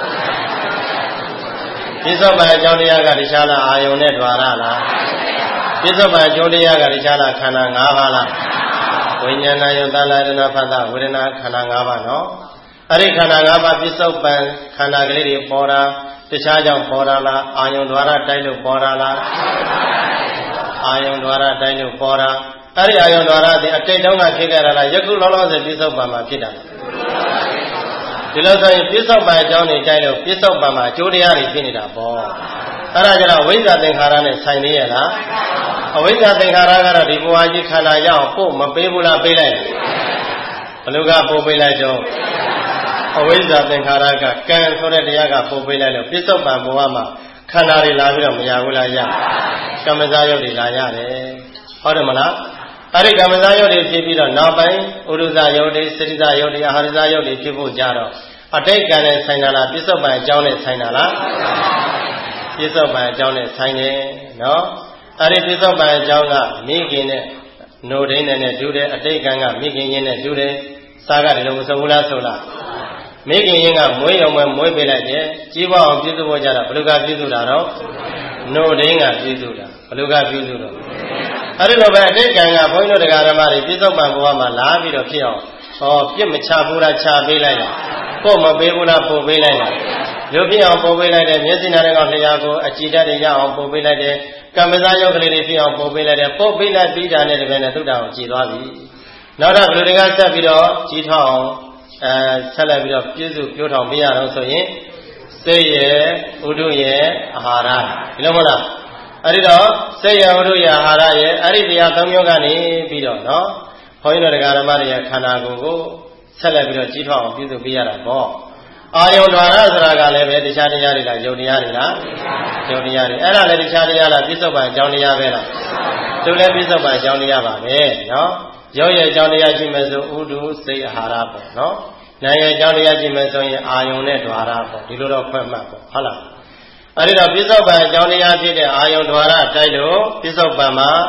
ပြစ္ဆုတ်ပံအကြောင်းတရားကတခြားလားအာယုန်နဲ့ဓာရလားပြစ္ဆုတ်ပံအကျိုးတရားကတခြားလားခန္ဓာ၅ပါးလားဝိညာဏယုတ်တလာရဏဖတ်တာဝေဒနာခန္ဓာ၅ပါးနော်အဲ့ဒီခန္ဓာ၅ပါးပြစ္ဆုတ်ပံခန္ဓာကလေးတွေပေါ်တာတခြားကြောင့်ပေါ်တာလားအာယုန်ဓာရတိုက်လို့ပေါ်တာလားအာယုန်ဓာရတိုက်လို့ပေါ်တာအဲ့ဒီအာယုန်ဓာရဒီအတိတ်တုန်းကဖြစ်ခဲ့တာလားယခုလောလောဆယ်ပြစ္ဆုတ်ပံမှာဖြစ်တာဒီလိုဆိုရင်ပြစ္ဆုတ်ပံအကြောင်းတွေတိုက်လို့ပြစ္ဆုတ်ပံမှာအကျိုးတရားတွေဖြစ်နေတာပေါ့အဲ့ဒါကြတော့ဝိဇ္ဇာသင်္ခါရနဲ့ဆိုင်သေးရဲ့လားအဝိဇ္ဇာသင်္ခါရကတော့ဒီဘဝကြီးခန္ဓာရအောင်ပို့မပေးဘူးလားပေးလိုက်ဘယ်လိုကပို့ပေးလိုက်တော့အဝိဇ္ဇာသင်္ခါရကကံဆိုတဲ့တရားကပို့ပေးလိုက်လို့ပြစ္ဆုတ်ပံဘဝမှာခန္ဓာတွေလာပြီးတော့မရဘူးလားရကမ္မဇာယုတ်တွေလာရတယ်ဟုတ်တယ်မလားအဲ့ဒီကမ္မဇာယုတ်တွေဖြစ်ပြီးတော့နောက်ပိုင်းဥရုဇာယုတ်တွေစရိဇာယုတ်တွေအာဟာရဇာယုတ်တွေဖြစ်ဖို့ကြတော့အတိတ်ကံနဲ့ဆိုင်တာလားပြစ္ဆုတ်ပံအကြောင်းနဲ့ဆိုင်တာလားပြစ္ဆုတ်ပံအကြောင်းနဲ့ဆိုင်တယ်နော်အဲ့ဒီပြစ္ဆုတ်ပံအကြောင်းကမိခင်နဲ့နိုဒိန်းနဲ့တူတယ်အတိတ်ကံကမိခင်ရင်းနဲ့တူတယ်စာကဒီလိုမဆိုဘူးလားဆိုလားမိခင်ရင်းကမွေးရုံပဲမွေးပေးလိုက်တယ်ကြီးပွားအောင်ပြုစုဖို့ကြတာဘယ်လိုကပြုစုတာတော့နိုဒိန်းကပြုစုတာဘယ်လိုကပြုစုတော့အဲ့ဒီလိုပဲအတိတ်ကံကဘုန်းကြီးတို့တရားဓမ္မတွေပြစ္ဆုတ်ပံဘဝမှာလာပြီးတော့ဖြစ်အောင်ဟောပြစ်မချဘူးလားချပေးလိုက်လားပို့မပေးဘူးလားပို့ပေးလိုက်လားလူဖြစ်အောင်ပို့ပေးလိုက်တယ်မျက်စိနားကောင်လျှာကိုအကြည်ဓာတ်တွေရအောင်ပို့ပေးလိုက်တယ်ကမ္မဇာယုတ်ကလေးတွေဖြစ်အောင်ပို့ပေးလိုက်တယ်ပို့ပေးလိုက်ပြီးတာနဲ့တကယ်နဲ့သုတ္တအောင်ကြည်သွားပြီနောက်တော့ဘယ်လိုတွေကဆက်ပြီးတော့ကြီးထောင်အောင်အဲဆက်လက်ပြီးတော့ပြည့်စုံပြိုးထောင်ပေးရအောင်ဆိုရင်စိတ်ရဲ့ဥဒုရဲ့အာဟာရဒီလိုမဟုတ်လားအဲ့ဒီတော့စိတ်ရဲ့ဥဒုရဲ့အာဟာရရဲ့အဲ့ဒီတရားသုံးမျိုးကနေပြီးတော့နော်ဘုန်းကြီးတို့တရားဓမ္မတွေရဲ့ခန္ဓာကိုယ်ကိုဆက်လက်ပြီးတော့ကြီးထောင်အောင်ပြည့်စုံပေးရတာပေါ့အာယုန်ဓာရဆိုတာကလည်းပဲတခြားတရားတွေကယုတ်တရားတွေလားယုတ်တရားတွေအဲ့ဒါလည်းတခြားတရားလားပြစ္ဆုတ်ပံအကြောင်းတရားပဲလားသူလည်းပြစ္ဆုတ်ပံအကြောင်းတရားပါပဲနော်ရုပ်ရဲ့အကြောင်းတရားရှိမယ်ဆိုဥဒုစိတ်အာဟာရပေါ့နော်နာမ်ရဲ့အကြောင်းတရားရှိမယ်ဆိုရင်အာယုန်နဲ့ဓာရပေါ့ဒီလိုတော့ခွဲမှတ်ပေါ့ဟုတ်လားအဲ့ဒီတော့ပြစ္ဆုတ်ပံအကြောင်းတရားဖြစ်တဲ့အာယုန်ဓာရတိုက်လို့ပြစ္ဆုတ်ပံမှာ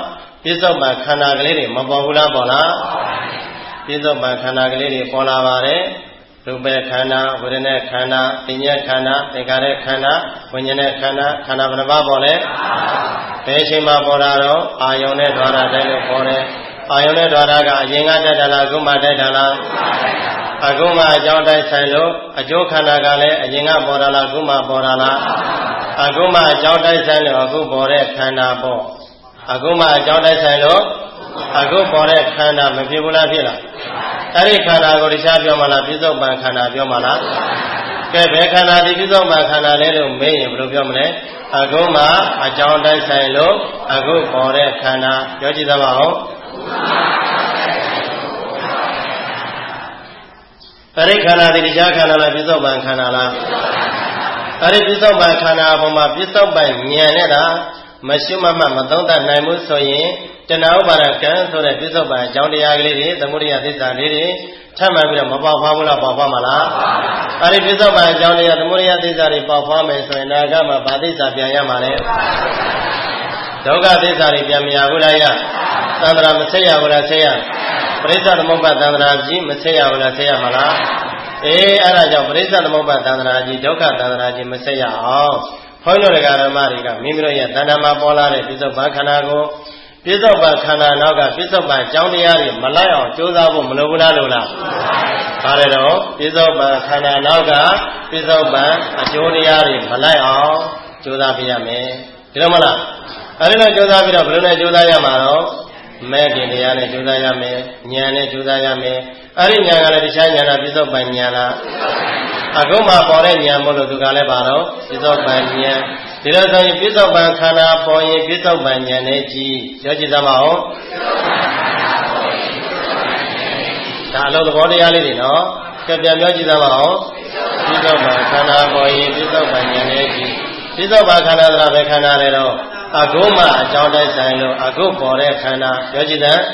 ပြစ္ဆုတ်ပံခန္ဓာကလေးတွေမပေါ်ဘူးလားပေါ်လားပြစ္ဆုတ်ပံခန္ဓာကလေးတွေပေါ်လာပါတယ်ရူပခန္ဓာဝေဒနာခန္ဓာပညာခန္ဓာသင်္ခါရခန္ဓာဝိညာဉ်ခန္ဓာခန္ဓာဘယ်နှပါးပေါ်လဲဘယ်အချိန်မှာပေါ်လာတော့အာယုန်နဲ့ဓာရတိုင်းလို့ပေါ်တယ်အာယုန်နဲ့ဓာရကအရင်ကတက်တာလားအခုမှတက်တာလားအခုမှအကြောင်းတိုင်းဆိုင်လို့အကျိုးခန္ဓာကလည်းအရင်ကပေါ်တာလားအခုမှပေါ်တာလားအခုမှအကြောင်းတိုင်းဆိုင်လို့အခုပေါ်တဲ့ခန္ဓာပေါ့အခုမှအကြောင်းတိုင်းဆိုင်လို့အခုပေါ်တဲ့ခန္ဓာမဖြစ်ဘူးလားဖြစ်လားအဲ့ဒီခန္ဓာကိုတခြားပြောမှလားပြစ္ဆုတ်ပံခန္ဓာပြောမှလားကဲဘယ်ခန္ဓာဒီပြစ္ဆုတ်ပံခန္ဓာလဲလို့မေးရင်ဘယ်လိုပြောမလဲအခုမှအကြောင်းတိုင်းဆိုင်လို့အခုပေါ်တဲ့ခန္ဓာပြောကြည့်သပါဦးအဲ့ဒီခန္ဓာဒီတခြားခန္ဓာလားပြစ္ဆုတ်ပံခန္ဓာလားအဲ့ဒီပြစ္ဆုတ်ပံခန္ဓာအပေါ်မှာပြစ္ဆုတ်ပံဉာဏ်နဲ့တာမရှိမမှမသုံးသပ်နိုင်ဘူးဆိုရင်တဏှာဥပါဒကံဆိုတဲ့ပြစ္ဆုတ်ပံအကြောင်းတရားကလေးတွေသမုဒိယသစ္စာလေးတွေထပ်မှန်ပြီးတော့မပေါက်ဖွားဘူးလားပေါက်ဖွားမှာလားအဲ့ဒီပြစ္ဆုတ်ပံအကြောင်းတရားသမုဒိယသစ္စာတွေပေါက်ဖွားမယ်ဆိုရင်နာဂမှာဗာသစ္စာပြန်ရမှာလေဒုက္ခသစ္စာတွေပြန်မရဘူးလားရသန္တရာမဆက်ရဘူးလားဆက်ရပရိစ္ဆသမုပ္ပါသန္တရာကြီးမဆက်ရဘူးလားဆက်ရမှာလားအေးအဲ့ဒါကြောင့်ပရိစ္ဆသမုပ္ပါသန္တရာကြီးဒုက္ခသန္တရာကြီးမဆက်ရအောင်ဘုန်းတော်ဓမ္မတွေကမိမိတို့ရဲ့တဏ္ဍာမှာပေါ်လာတဲ့ပြစ္ဆုတ်ပံခန္ဓာကိုပြစ္ဆုတ်ပံခန္ဓာနောက်ကပြစ္ဆုတ်ပံအကြောင်းတရားတွေမလိုက်အောင်ကြိုးစားဖို့မလိုဘူးလားလို့လားဘာလဲတော့ပြစ္ဆုတ်ပံခန္ဓာနောက်ကပြစ္ဆုတ်ပံအကျိုးတရားတွေမလိုက်အောင်ကြိုးစားပြရမယ်ဒီလိုမလားအဲဒီလိုကြိုးစားပြီးတော့ဘယ်လိုလဲကြိုးစားရမှာတော့မဲ့ခင်တရားနဲ့ကြိုးစားရမယ်ဉာဏ်နဲ့ကြိုးစားရမယ်အဲဒီဉာဏ်ကလည်းတခြားဉာဏ်လားပြစ္ဆုတ်ပံဉာဏ်လားအခုမှပေါ်တဲ့ဉာဏ်မို့လို့သူကလည်းပါတော့ပြစ္ဆုတ်ပံဉာဏ်ဒီလိုဆိုရင်ပြစ္ဆုတ်ပံခန္ဓာပေါ်ရင်ပြစ္ဆုတ်ပံဉာဏ်နဲ့ကြည့်ပြောကြည့်သမောင်းဒါအလုံးသဘောတရားလေးတွေနော်ကြက်ပြန်ပြောကြည့်သမောင်းပြစ္ဆုတ်ပံခန္ဓာပေါ်ရင်ပြစ္ဆုတ်ပံဉာဏ်နဲ့ကြည့်ပြစ္ဆုတ်ပံခန္ဓာဆိုတာပဲခန္ဓာလေတော့အခုမှအကြောင်းတိုင်းဆိုင်လို့အခုပေါ်တဲ့ခန္ဓာပြောကြည့်တဲ့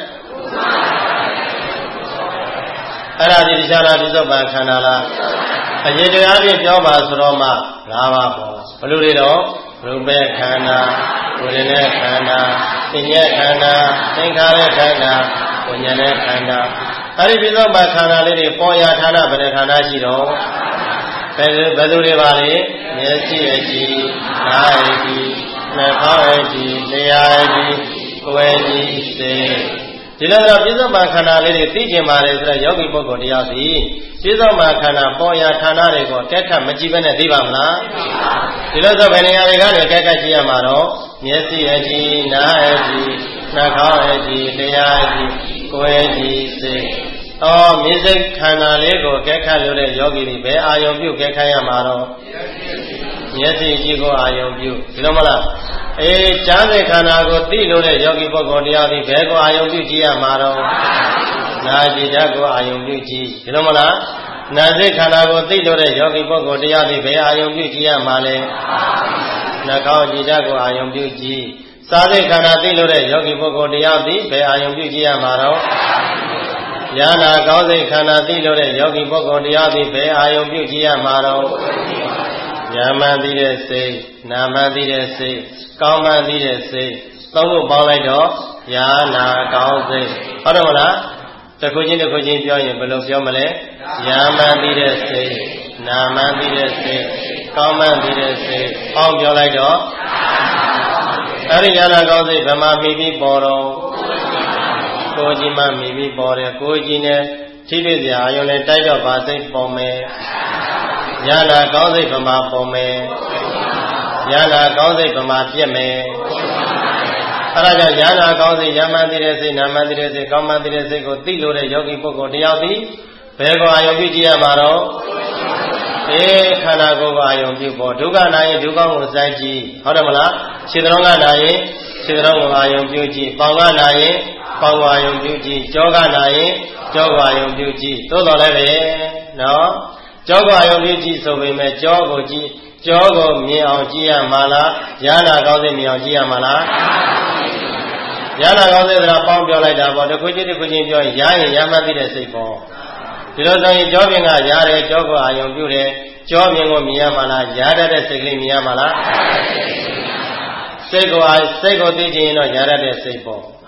အဲ့ဒါဒီတရားလားပြစ္ဆုတ်ပံခန္ဓာလားအရေးတရားဖြင့်ပြောပါဆိုတော့မှ၅ပါးပေါ်ဘယ်လိုတွေတော့ရူပခန္ဓာဝေဒနာခန္ဓာသင်္ညေခန္ဓာသင်္ခါရခန္ဓာဝိညာဉ်ခန္ဓာအဲ့ဒီပြစ္ဆုတ်ပံခန္ဓာလေးတွေပေါ်ရာဌာနဘယ်နှဌာနရှိတော့ဘယ်ဘယ်သူတွေပါလဲမျက်စိအကြည့်နားအကြည့်နှာခေါင်းအကြည့်လျှာအကြည့်ကိုယ်အကြည့်စိတ်ဒီလိုတော့ပြစ္ဆုတ်ပံခန္ဓာလေးတွေသိကျင်ပါလေဆိုတော့ယောဂီပုဂ္ဂိုလ်တရားစီပြစ္ဆုတ်ပံခန္ဓာပေါ်ရာဌာနတွေကိုအကဲခတ်မကြည့်ဘဲနဲ့သိပါမလားဒီလိုဆိုဘယ်နေရာတွေကနေအကဲခတ်ကြည့်ရမှာတော့မျက်စိအကြည့်နားအကြည့်နှာခေါင်းအကြည့်လျှာအကြည့်ကိုယ်အကြည့်စိတ်အော်မြေစိတ်ခန္ဓာလေးကိုအကဲခတ်လို့တဲ့ယောဂီတွေဘယ်အာယုံပြုအကဲခတ်ရမှာတော့မျက်စိကြည့်ကိုအာယုံပြုဒီလိုမလားအေးကြားတဲ့ခန္ဓာကိုသိလို့တဲ့ယောဂီပုဂ္ဂိုလ်တရားဒီဘယ်ကိုအာယုံပြုကြည့်ရမှာတော့နာကြည်ဓာတ်ကိုအာယုံပြုကြည့်ဒီလိုမလားနာစိတ်ခန္ဓာကိုသိလို့တဲ့ယောဂီပုဂ္ဂိုလ်တရားဒီဘယ်အာယုံပြုကြည့်ရမှာလဲနှာခေါင်းကြည်ဓာတ်ကိုအာယုံပြုကြည့်စားစိတ်ခန္ဓာသိလို့တဲ့ယောဂီပုဂ္ဂိုလ်တရားဒီဘယ်အာယုံပြုကြည့်ရမှာတော့ဉာဏ်ကောင်းစိတ်ခန္ဓာသိလို့တဲ့ယောဂီပုဂ္ဂိုလ်တရားဒီဘယ်အာယုံပြုကြည့်ရမှာတော့ဉာဏ်မှန်သိတဲ့စိတ်နာမှန်သိတဲ့စိတ်ကောင်းမှန်သိတဲ့စိတ်သုံးခုပေါင်းလိုက်တော့ဉာဏ်ကောင်းစိတ်ဟုတ်တယ်မလားတစ်ခုချင်းတစ်ခုချင်းပြောရင်ဘယ်လိုပြောမလဲဉာဏ်မှန်သိတဲ့စိတ်နာမှန်သိတဲ့စိတ်ကောင်းမှန်သိတဲ့စိတ်ပေါင်းပြောလိုက်တော့အဲ့ဒီဉာဏ်ကောင်းစိတ်ဗမာမိပြီးပေါ်တော့ကိုယ်ကြီးမှမိပြီးပေါ်တယ်ကိုယ်ကြီးနဲ့ထိတွေ့စရာအယုံနဲ့တိုက်တော့ပါစိတ်ပေါ်မယ်ဉာဏ်ကောင်းစိတ်ဗမာပေါ်မယ်ဉာဏ်ကောင်းစိတ်ဗမာပြည့်မယ်အဲဒါကြောင့်ဉာဏ်ကောင်းစိတ်ဉာဏ်မှန်သိတဲ့စိတ်နာမှန်သိတဲ့စိတ်ကောင်းမှန်သိတဲ့စိတ်ကိုသိလို့တဲ့ယောဂီပုဂ္ဂိုလ်တရားသည်ဘယ်ကိုအာယုံပြုကြည့်ရမှာတော့အေးခန္ဓာကိုယ်ကိုအာယုံပြုပေါ်ဒုက္ခနာရင်ဒုက္ခကိုစိုက်ကြည့်ဟုတ်တယ်မလားခြေတော်ကနာရင်ခြေတော်ကိုအာယုံပြုကြည့်ပေါင်ကနာရင်ပေါင်ကိုအာယုံပြုကြည့်ကြောကနာရင်ကြောကိုအာယုံပြုကြည့်သို့တော်လည်းပဲနော်ကြောကိုအာယုံပြုကြည့်ဆိုပေမဲ့ကြောကိုကြည့်ကြောကိုမြင်အောင်ကြည့်ရမှာလားဉာဏ်ကောင်းစိတ်မြင်အောင်ကြည့်ရမှာလားဉာဏ်ကောင်းစိတ်ဆိုတာပေါင်းပြောလိုက်တာပေါ့တစ်ခုချင်းတစ်ခုချင်းပြောရင်ရရင်ရမှတ်သိတဲ့စိတ်ပေါ့ဒီလိုဆိုရင်ကြောပြင်ကရတယ်ကြောကိုအာယုံပြုတယ်ကြောမြင်ကိုမြင်ရမှာလားရတတ်တဲ့စိတ်ကလေးမြင်ရမှာလားစိတ်ကိုအာစိတ်ကိုသိချင်ရင်တော့ရတတ်တဲ့စိတ်ပေါ့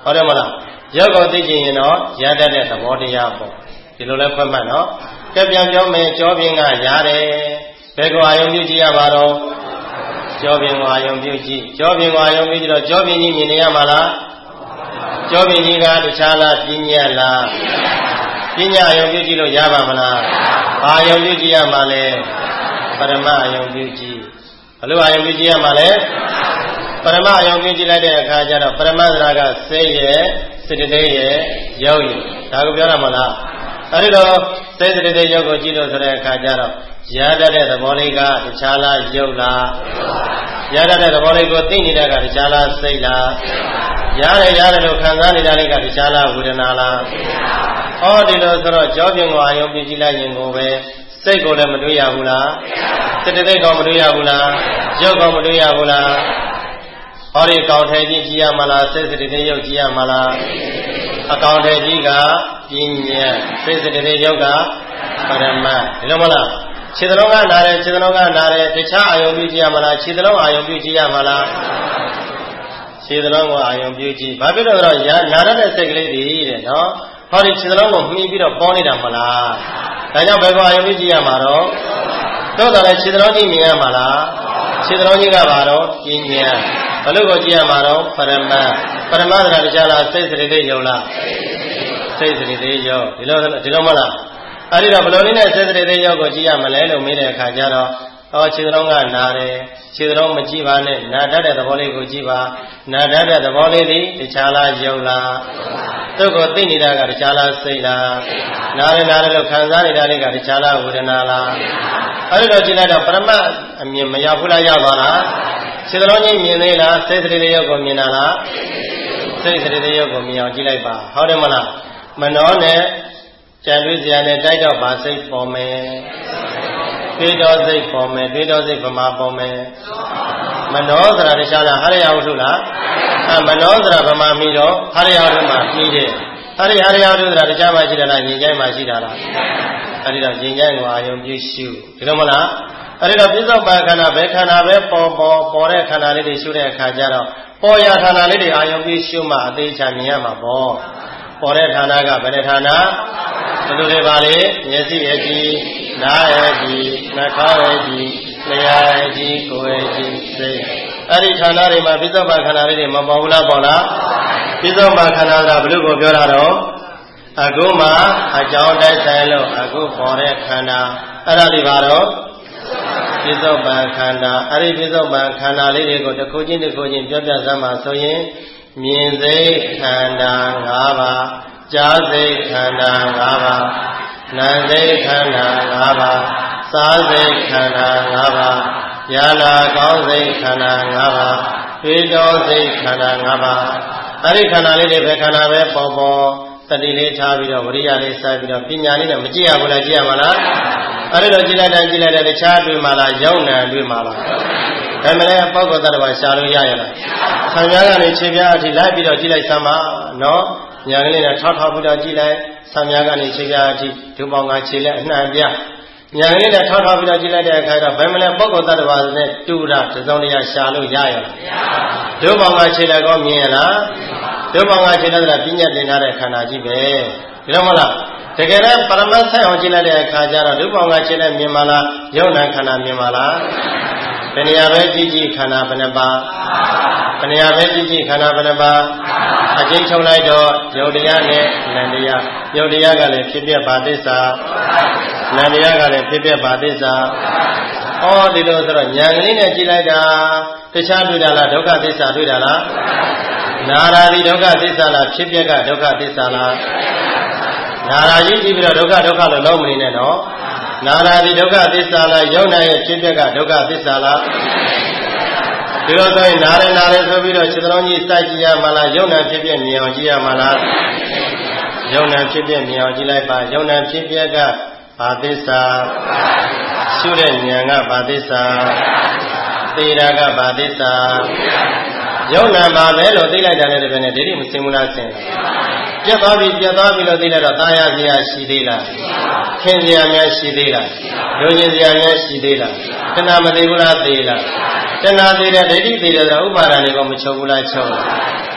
ဟုတ်တယ်မလားရုပ်ကိုသိကြရင်တော့ရတတ်တဲ့သဘောတရားပေါ့ဒီလိုလဲဖွင့်မှတ်နော်ကဲပြန်ပြောမယ်ကြောပြင်းကရတယ်ဘယ်ကိုအာယုံပြုကြည့်ရပါတော့ကြောပြင်းကိုအာယုံပြုကြည့်ကြောပြင်းကိုအာယုံပြုကြည့်တော့ကြောပြင်းကြီးမြင်နေရမှာလားကြောပြင်းကြီးကတခြားလားပညာလားပညာအာယုံပြုကြည့်လို့ရပါမလားအာယုံပြုကြည့်ရမှာလဲပရမအာယုံပြုကြည့်ဘယ်လိုအာယုံပြုကြည့်ရမှာလဲပရမအာယုံပြုကြည့်လိုက်တဲ့အခါကျတော့ပရမသရာကစိတ်ရဲ့စိတ္တရဲ့ရုပ်ရဲ့ဒါကိုပြောရမှာလားအဲဒီတော့စိတ်စိတ္တရုပ်ကိုကြည့်လို့ဆိုတဲ့အခါကျတော့ရတတ်တဲ့သဘောလေးကတခြားလားရုပ်လားရတတ်တဲ့သဘောလေးကိုသိနေတာကတခြားလားစိတ်လားရတယ်ရတယ်လို့ခံစားနေတာလေးကတခြားလားဝေဒနာလားဟောဒီလိုဆိုတော့ကြောပြင်းကိုအာယုံပြုကြည့်လိုက်ရင်ကိုပဲစိတ်ကိုလည်းမတွေ့ရဘူးလားစိတ္တသိကောမတွေ့ရဘူးလားရုပ်ကောမတွေ့ရဘူးလားဟောဒီကောင်ထဲကြီးကြည့်ရမလားစိတ်စိတ္တရုပ်ကြည့်ရမလားအကောင်ထဲကြီးကပညာစိတ်စိတ္တရုပ်ကပရမတ်ဒီလိုမလားခြေသလုံးကနားတယ်ခြေသလုံးကနားတယ်တခြားအာယုံပြုကြည့်ရမလားခြေသလုံးအာယုံပြုကြည့်ရမလားခြေသလုံးကိုအာယုံပြုကြည့်ဘာဖြစ်လို့လဲတော့နားရတဲ့စိတ်ကလေးတွေတဲ့နော်ဟောဒီခြေသလုံးကိုမှီပြီးတော့ပေါ်နေတာမလားဒါကြောင့်ဘယ်ကိုအာယုံပြုကြည့်ရမှာတော့တော့တယ်ခြေသလုံးကြီးမြင်ရမှာလားခြေသလုံးကြီးကဘာတော့ပညာဘလို့ကိုကြည့်ရမှာတော့ပရမတ်ပရမတ်ကတရားလားစိတ်စိတ္တရုပ်လားစိတ်စိတ္တရုပ်ဒီလိုဒီလိုမလားအဲ့ဒီတော့ဘလို့နည်းနဲ့စိတ်စိတ္တရုပ်ကိုကြည့်ရမလဲလို့မေးတဲ့အခါကျတော့ဟောခြေသလုံးကနာတယ်ခြေသလုံးမကြည့်ပါနဲ့နာတတ်တဲ့သဘောလေးကိုကြည့်ပါနာတတ်တဲ့သဘောလေးဒီတခြားလားရုပ်လားသူ့ကိုသိနေတာကတခြားလားစိတ်လားနားရနားရလို့ခံစားနေတာလေးကတခြားလားဝေဒနာလားအဲ့ဒီတော့ကြည့်လိုက်တော့ပရမတ်အမြင်မရောက်ဘူးလားရောက်ပါလားခြေသလုံးကြီးမြင်သေးလားစိတ်စိတ္တရုပ်ကိုမြင်တာလားစိတ်စိတ္တရုပ်ကိုမြင်အောင်ကြည့်လိုက်ပါဟုတ်တယ်မလားမနှောနဲ့ကြံတွေးစရာနဲ့တိုက်တော့ပါစိတ်ပေါ်မယ်တွေးတော်စိတ်ပေါ်မယ်တွေးတော်စိတ်ဗမာပေါ်မယ်မနှောဆိုတာတခြားလားဟရိယဝတ္ထုလားအဲမနှောဆိုတာဗမာမီတော့ဟရိယဝတ္ထုမှာပြီးတယ်ဟရိဟရိယဝတ္ထုဆိုတာတခြားမှရှိတယ်လားဉာဏ်ကြိုင်းမှရှိတာလားအဲဒီတော့ဉာဏ်ကြိုင်းကိုအာယုံပြုရှုဒီလိုမလားအဲဒီတော့ပြစ္ဆုတ်ပန်ခန္ဓာပဲခန္ဓာပဲပေါ်ပေါ်ပေါ်တဲ့ခန္ဓာလေးတွေရှုတဲ့အခါကျတော့ပေါ်ရခန္ဓာလေးတွေအာယုံပြုရှုမှအသေးချာမြင်ရမှာပေါ့ပေါ်တဲ့ဌာနကဘယ်ဌာနဘယ်လိုတွေပါလဲမျက်စိရဲ့ကြည့်နားရဲ့ကြည့်နှာခေါင်းရဲ့ကြည့်လျှာရဲ့ကြည့်ကိုယ်ရဲ့ကြည့်စိတ်အဲ့ဒီဌာနတွေမှာပြစ္ဆုတ်ပန်ခန္ဓာလေးတွေမပေါ်ဘူးလားပေါ်လားပြစ္ဆုတ်ပန်ခန္ဓာကဘယ်လိုကိုပြောတာတော့အခုမှအကြောင်းတိုက်ဆိုင်လို့အခုပေါ်တဲ့ခန္ဓာအဲ့ဒါတွေပါတော့ပြစ္ဆုတ်ပန်ခန္ဓာအဲ့ဒီပြစ္ဆုတ်ပန်ခန္ဓာလေးတွေကိုတစ်ခုချင်းတစ်ခုချင်းပြောပြစမ်းပါဆိုရင်မြင်စိတ်ခန္ဓာ၅ပါးကြားစိတ်ခန္ဓာ၅ပါးနာမ်စိတ်ခန္ဓာ၅ပါးစားစိတ်ခန္ဓာ၅ပါးဉာဏ်ကောင်းစိတ်ခန္ဓာ၅ပါးတွေးတောစိတ်ခန္ဓာ၅ပါးအဲ့ဒီခန္ဓာလေးတွေပဲခန္ဓာပဲပေါ်ပေါ်တတိလေးထားပြီးတော့ဝိရိယလေးစိုက်ပြီးတော့ပညာလေးနဲ့မကြည့်ရဘူးလားကြည့်ရမှာလားအဲ့ဒီတော့ကြည့်လိုက်တိုင်းကြည့်လိုက်တဲ့တခြားတွေ့မှာလားယုံနာတွေ့မှာလားဒါမှလည်းပုဂ္ဂိုလ်သတ္တဝါရှာလို့ရရလားဆံပြားကနေခြေပြားအထိလိုက်ပြီးတော့ကြည့်လိုက်စမ်းပါနော်ညာကလေးနဲ့ထောက်ထောက်ပြီးတော့ကြည့်လိုက်ဆံပြားကနေခြေပြားအထိဒုပေါင်းကခြေလက်အနှံ့ပြညာကလေးနဲ့ထောက်ထောက်ပြီးတော့ကြည့်လိုက်တဲ့အခါတော့ဘယ်မှလည်းပုဂ္ဂိုလ်သတ္တဝါနဲ့တူတာသစုံတရားရှာလို့ရရလားဒုပေါင်းကခြေလက်ကောမြင်ရလားဒုပေါင်းကခြေလက်ကပညာသင်ထားတဲ့ခန္ဓာကြီးပဲဒီတော့မလားတကယ်လည်းပရမတ်ဆိုင်အောင်ကြည့်လိုက်တဲ့အခါကျတော့ဒုပေါင်းကခြေလက်မြင်ပါလားယုံနာခန္ဓာမြင်ပါလားဘယ်နေရာပဲကြည့်ကြည့်ခန္ဓာဘယ်နှပါဘယ်နေရာပဲကြည့်ကြည့်ခန္ဓာဘယ်နှပါအကျဉ်းချုပ်လိုက်တော့ယုတ်တရားနဲ့နံတရားယုတ်တရားကလည်းဖြစ်ပြပါသစ္စာနံတရားကလည်းဖြစ်ပြပါသစ္စာဩဒီလိုဆိုတော့ဉာဏ်ကလေးနဲ့ကြည့်လိုက်တာတခြားတွေ့တာလားဒုက္ခသစ္စာတွေ့တာလားနာရာတိဒုက္ခသစ္စာလားဖြစ်ပြကဒုက္ခသစ္စာလားနာရာကြီးကြည့်ပြီးတော့ဒုက္ခဒုက္ခလို့လုံးမနေနဲ့နော်နာရာတိဒုက္ခသစ္စာလားယုံနာရဲ့ဖြစ်ပြကဒုက္ခသစ္စာလားဒီလိုဆိုရင်နာရနာရဆိုပြီးတော့ခြေတော်ကြီးစိုက်ကြည့်ရမှာလားယုံနာဖြစ်ပြမြင်အောင်ကြည့်ရမှာလားယုံနာဖြစ်ပြမြင်အောင်ကြည့်လိုက်ပါယုံနာဖြစ်ပြကဘာသစ္စာရှုတဲ့ဉာဏ်ကဘာသစ္စာသေတာကဘာသစ္စာယုံနာပါပဲလို့သိလိုက်တယ်လည်းတပည့်နဲ့ဒိဋ္ဌိမစင်ဘူးလားစင်ပြတ်သွားပြီပြတ်သွားပြီလို့သိလိုက်တော့တာယာစရာရှိသေးလားခင်စရာများရှိသေးလားလူကျင်စရာများရှိသေးလားတဏှာမသေးဘူးလားသေးလားတဏှာသေးတဲ့ဒိဋ္ဌိသေးတဲ့ဥပါဒာတွေကိုမချုပ်ဘူးလားချုပ်က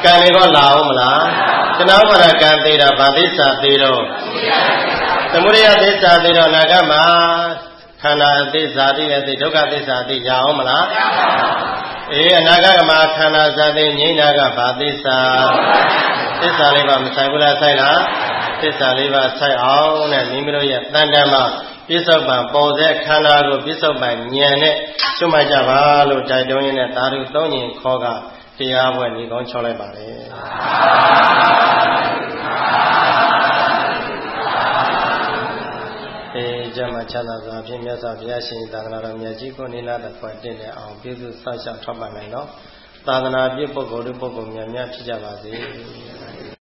ကံတွေကလာအောင်မလားတဏှာဥပါဒကံသေးတာဗာသစ္စာသေးတော့သမုဒယသစ္စာသေးတော့နာကမှာခန္ဓာသစ္စာသေးတဲ့ဒုက္ခသစ္စာသေးရအောင်မလားအေးအနာဂတ်မှာခန္ဓာဇာသေးငြိမ်းတာကဗာသစ္စာသစ္စာလေးပါမဆိုင်ဘူးလားဆိုင်လားသစ္စာလေးပါဆိုင်အောင်နဲ့မိမိတို့ရဲ့တန်တမ်းမှာပြစ္ဆုတ်ပံပေါ်စေခန္ဓာကိုပြစ္ဆုတ်ပံဉာဏ်နဲ့ကျွတ်မှတ်ကြပါလို့တိုက်တွန်းရင်းနဲ့သာဓုသုံးညင်ခေါ်ကတရားပွဲညီကောင်းချောလိုက်ပါတယ်အေးကြမှာချမ်းသာစွာဖြင့်မြတ်စွာဘုရားရှင်သာသနာတော်မြတ်ကြီးကိုနိလတ်ဖွဲ့တင့်တဲ့အောင်ပြည့်စုံစောင့်ရှောက်ထောက်ပံ့နိုင်တော့သာသနာပြည့်ပုဂ္ဂိုလ်တို့ပုဂ္ဂိုလ်များများဖြစ်ကြပါစေ